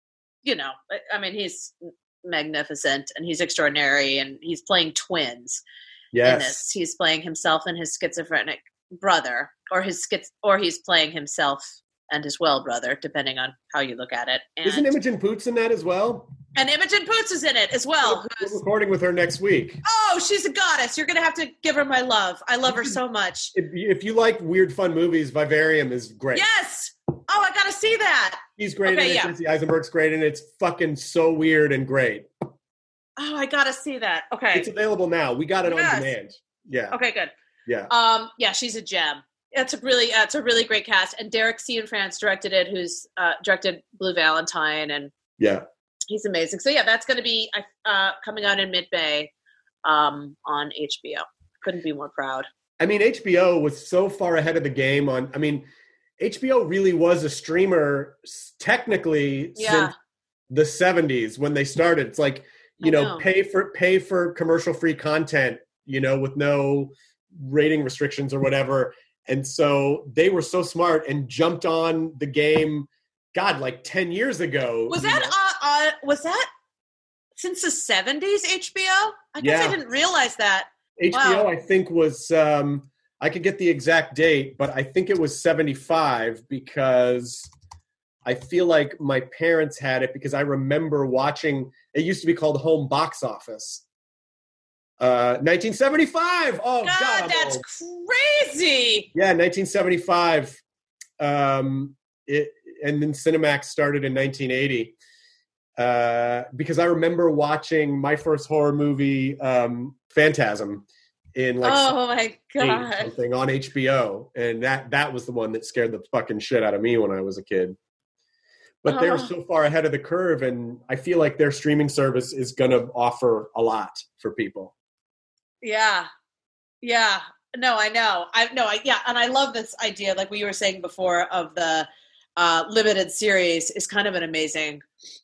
he's magnificent and he's extraordinary, and he's playing twins. Yes. In this. He's playing himself and his schizophrenic brother, or he's playing himself and his brother, depending on how you look at it. And isn't Imogen Poots in that as well? And Imogen Poots is in it as well. We're recording with her next week. Oh, she's a goddess. You're going to have to give her my love. I love her so much. If you like weird, fun movies, Vivarium is great. Yes. Oh, I got to see that. He's great in it. Jesse Eisenberg's great in it. It's fucking so weird and great. Oh, I got to see that. Okay. It's available now. We got it on demand. Yeah. Okay, good. Yeah. Yeah, she's a gem. it's a really great cast. And Derek Cianfrance directed it, who's directed Blue Valentine, and he's amazing. So yeah, that's going to be coming out in mid-May on HBO. Couldn't be more proud. I mean, HBO was so far ahead of the game HBO really was a streamer technically since the 70s when they started. It's like, pay for commercial-free content, with no rating restrictions or whatever. And so they were so smart and jumped on the game, like 10 years ago. Was that since the 70s, HBO? I guess I didn't realize that. HBO, wow. I think, was, I could get the exact date, but I think it was 75 because I feel like my parents had it because I remember watching, it used to be called Home Box Office. 1975. Oh God, that's crazy. Yeah, 1975. And then Cinemax started in 1980. Because I remember watching my first horror movie, Phantasm, in my God, something on HBO, and that was the one that scared the fucking shit out of me when I was a kid. But they're so far ahead of the curve, and I feel like their streaming service is going to offer a lot for people. Yeah. No, I know. And I love this idea, like we were saying before, of the limited series is kind of an amazing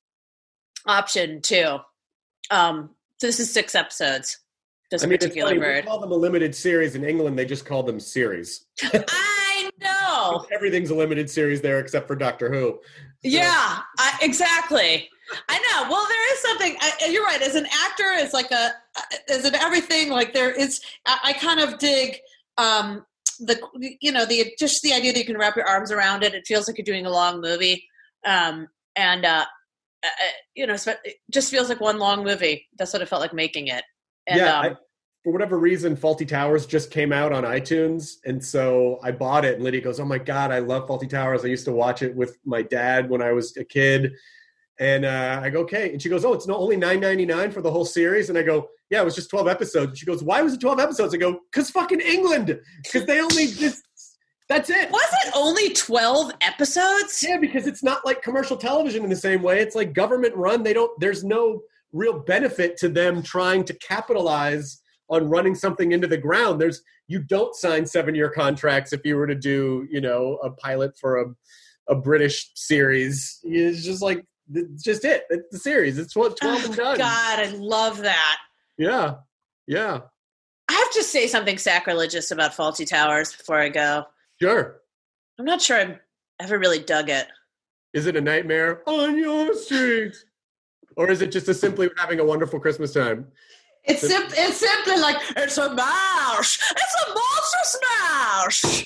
option too. So this is 6 episodes. This particular bird. We call them a limited series. In England, they just call them series. I know. Everything's a limited series there except for Doctor Who. So. Yeah, exactly. I know. Well, there is something. You're right. As an actor, as as an everything, like there is. I kind of dig the idea that you can wrap your arms around it. It feels like you're doing a long movie, it just feels like one long movie. That's what it felt like making it. And, for whatever reason, Fawlty Towers just came out on iTunes, and so I bought it. And Lydia goes, "Oh my God, I love Fawlty Towers. I used to watch it with my dad when I was a kid." And I go, "Okay." And she goes, "Oh, it's only $9.99 for the whole series." And I go, "Yeah, it was just 12 episodes." And she goes, "Why was it 12 episodes?" I go, "'Cause fucking England. Because they only just that's it." Was it only 12 episodes? Yeah, because it's not like commercial television in the same way. It's like government run. There's no real benefit to them trying to capitalize on running something into the ground. You don't sign 7-year contracts if you were to do, a pilot for a British series. It's just like, it's just it. It's the series. It's 12 and done. God, I love that. Yeah. Yeah. I have to say something sacrilegious about Fawlty Towers before I go. Sure. I'm not sure I've ever really dug it. Is it a nightmare on your street? Or is it just simply having a wonderful Christmas time? It's simply like, it's a mash. It's a monster smash.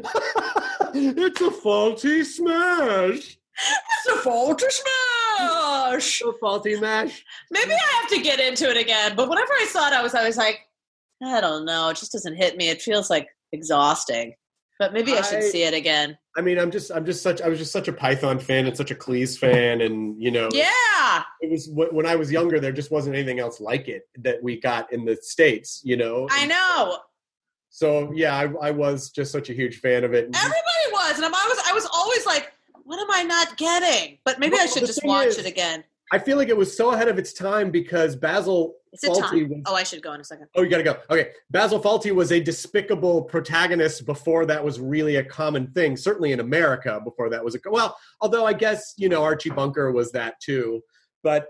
It's a faulty smash. It's a faulty smash. A faulty mash. Maybe I have to get into it again. But whenever I saw it, I was like, I don't know. It just doesn't hit me. It feels like exhausting. But maybe I should see it again. I mean, I was just such a Python fan and such a Cleese fan, and yeah, it was when I was younger. There just wasn't anything else like it that we got in the States, I know. So yeah, I was just such a huge fan of it. Everybody was, and I was always like, what am I not getting? But maybe I should just watch it again. I feel like it was so ahead of its time because Basil Fawlty was... Oh, I should go in a second. Oh, you got to go. Okay. Basil Fawlty was a despicable protagonist before that was really a common thing, certainly in America before that was well, although I guess, Archie Bunker was that too. But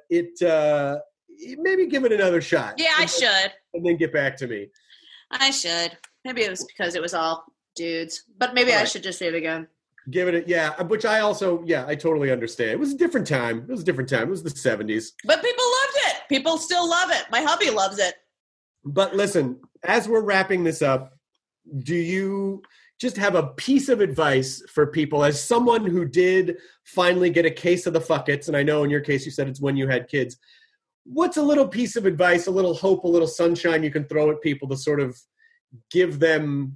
maybe give it another shot. Yeah, I should. And then get back to me. I should. Maybe it was because it was all dudes. But maybe I should just see it again. Give it which I also, I totally understand. It was a different time. It was the 70s. But people loved it. People still love it. My hubby loves it. But listen, as we're wrapping this up, do you just have a piece of advice for people as someone who did finally get a case of the fuckets? And I know in your case, you said it's when you had kids. What's a little piece of advice, a little hope, a little sunshine you can throw at people to sort of give them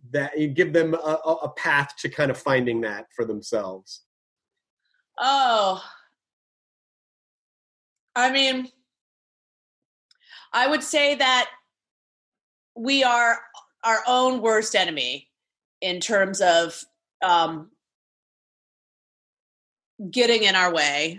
a path to kind of finding that for themselves? Oh, I mean, I would say that we are our own worst enemy in terms of getting in our way.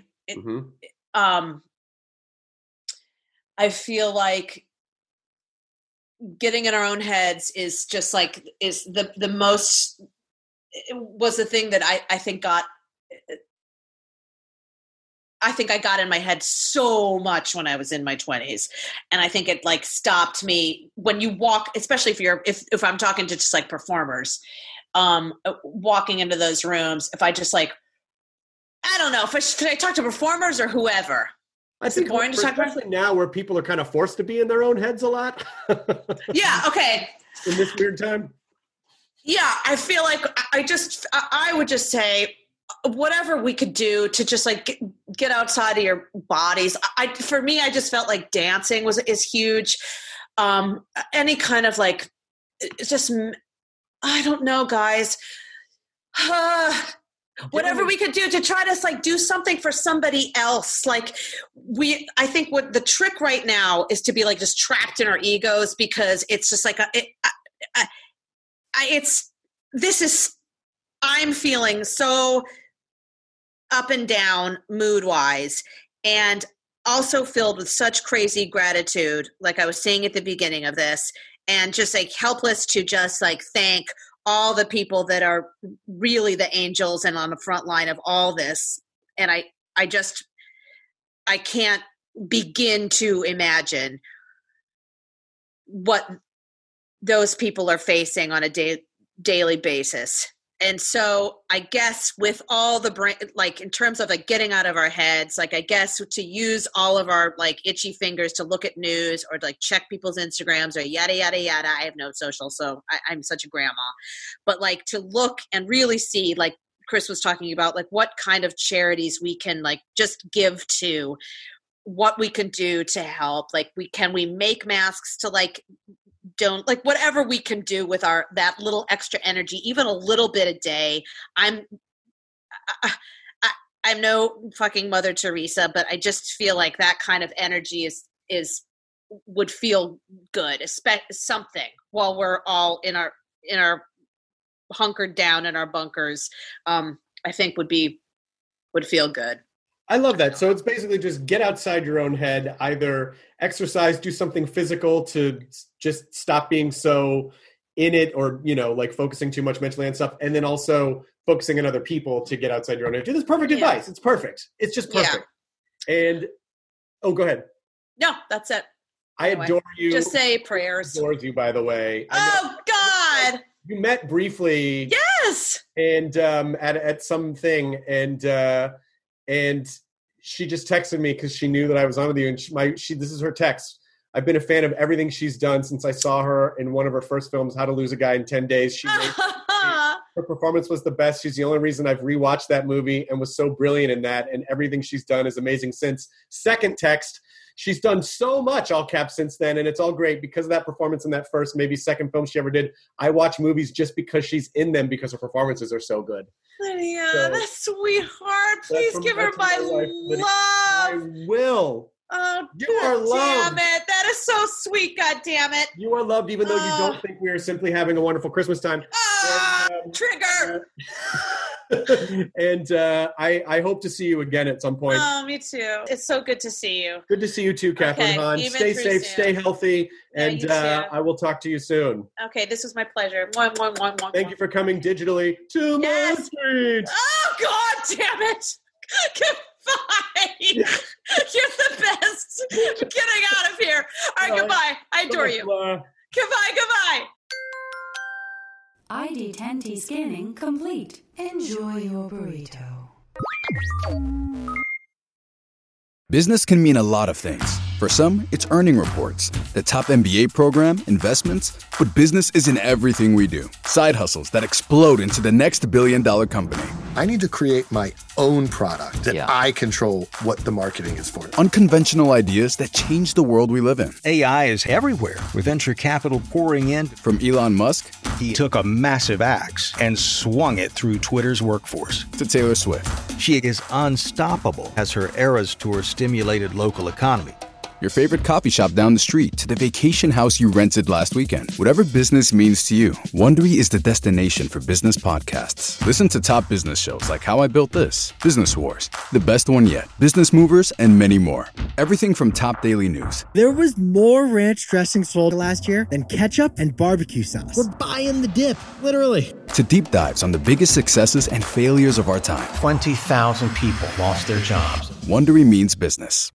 I feel like getting in our own heads is just like, is the most, was the thing that I think I got in my head so much when I was in my 20s. And I think it like stopped me when you walk, especially if I'm talking to just like performers, walking into those rooms, if I just like, I don't know, should I talk to performers or whoever? I think boring to talk about? Especially now where people are kind of forced to be in their own heads a lot. Yeah. Okay. In this weird time. Yeah. I feel like I would just say whatever we could do to just like get outside of your bodies. For me, I just felt like dancing is huge. Any kind of like, just, I don't know, guys. Whatever we could do to try to like do something for somebody else. Like I think what the trick right now is to be like just trapped in our egos, because it's just like, I'm feeling so up and down mood wise, and also filled with such crazy gratitude. Like I was saying at the beginning of this, and just like helpless to just like thank all the people that are really the angels and on the front line of all this. And I can't begin to imagine what those people are facing on a daily basis. And so I guess with all the brain, like in terms of like getting out of our heads, like I guess to use all of our like itchy fingers to look at news or to like check people's Instagrams or yada, yada, yada. I have no social, so I'm such a grandma. But like to look and really see, like Chris was talking about, like what kind of charities we can like just give to, what we can do to help. Like can we make masks to like, don't like whatever we can do with that little extra energy, even a little bit a day. I'm no fucking Mother Teresa, but I just feel like that kind of energy would feel good, something while we're all in our hunkered down in our bunkers. I think would feel good. I love that. So it's basically just get outside your own head, either exercise, do something physical to just stop being so in it, or, like focusing too much mentally on stuff. And then also focusing on other people to get outside your own head. Dude, that's perfect advice. It's perfect. It's just perfect. Yeah. And, go ahead. No, that's it. I adore you. Just say prayers. Adores you, by the way. Oh, God. You met briefly. Yes. And at something, and she just texted me because she knew that I was on with you. And this is her text. I've been a fan of everything she's done since I saw her in one of her first films, How to Lose a Guy in 10 Days. Her performance was the best. She's the only reason I've rewatched that movie and was so brilliant in that. And everything she's done is amazing since. Second text, she's done so much, all caps, since then. And it's all great because of that performance in that first, maybe second film she ever did. I watch movies just because she's in them because her performances are so good. Lydia, that sweetheart. Please give her my love. I will. Oh, you are loved. Damn it. That is so sweet. God damn it. You are loved, even though you don't think we are simply having a wonderful Christmas time. Trigger. And I hope to see you again at some point. Oh, me too. It's so good to see you. Good to see you too, Catherine Hahn. Stay safe, stay healthy, and I will talk to you soon. Okay, this was my pleasure. Thank you for coming digitally to my street. Oh, God damn it. Goodbye. You're the best. Getting out of here. All right, goodbye. I adore you. Goodbye. ID10T scanning complete. Enjoy your burrito. Business can mean a lot of things. For some, it's earning reports, the top MBA program, investments, but business isn't everything we do. Side hustles that explode into the next billion-dollar company. I need to create my own product that I control what the marketing is for. Unconventional ideas that change the world we live in. AI is everywhere, with venture capital pouring in. From Elon Musk, he took a massive axe and swung it through Twitter's workforce. To Taylor Swift. She is unstoppable as her Eras Tour stimulated local economy. your favorite coffee shop down the street, to the vacation house you rented last weekend. Whatever business means to you, Wondery is the destination for business podcasts. Listen to top business shows like How I Built This, Business Wars, The Best One Yet, Business Movers, and many more. Everything from top daily news. There was more ranch dressing sold last year than ketchup and barbecue sauce. We're buying the dip, literally. To deep dives on the biggest successes and failures of our time. 20,000 people lost their jobs. Wondery means business.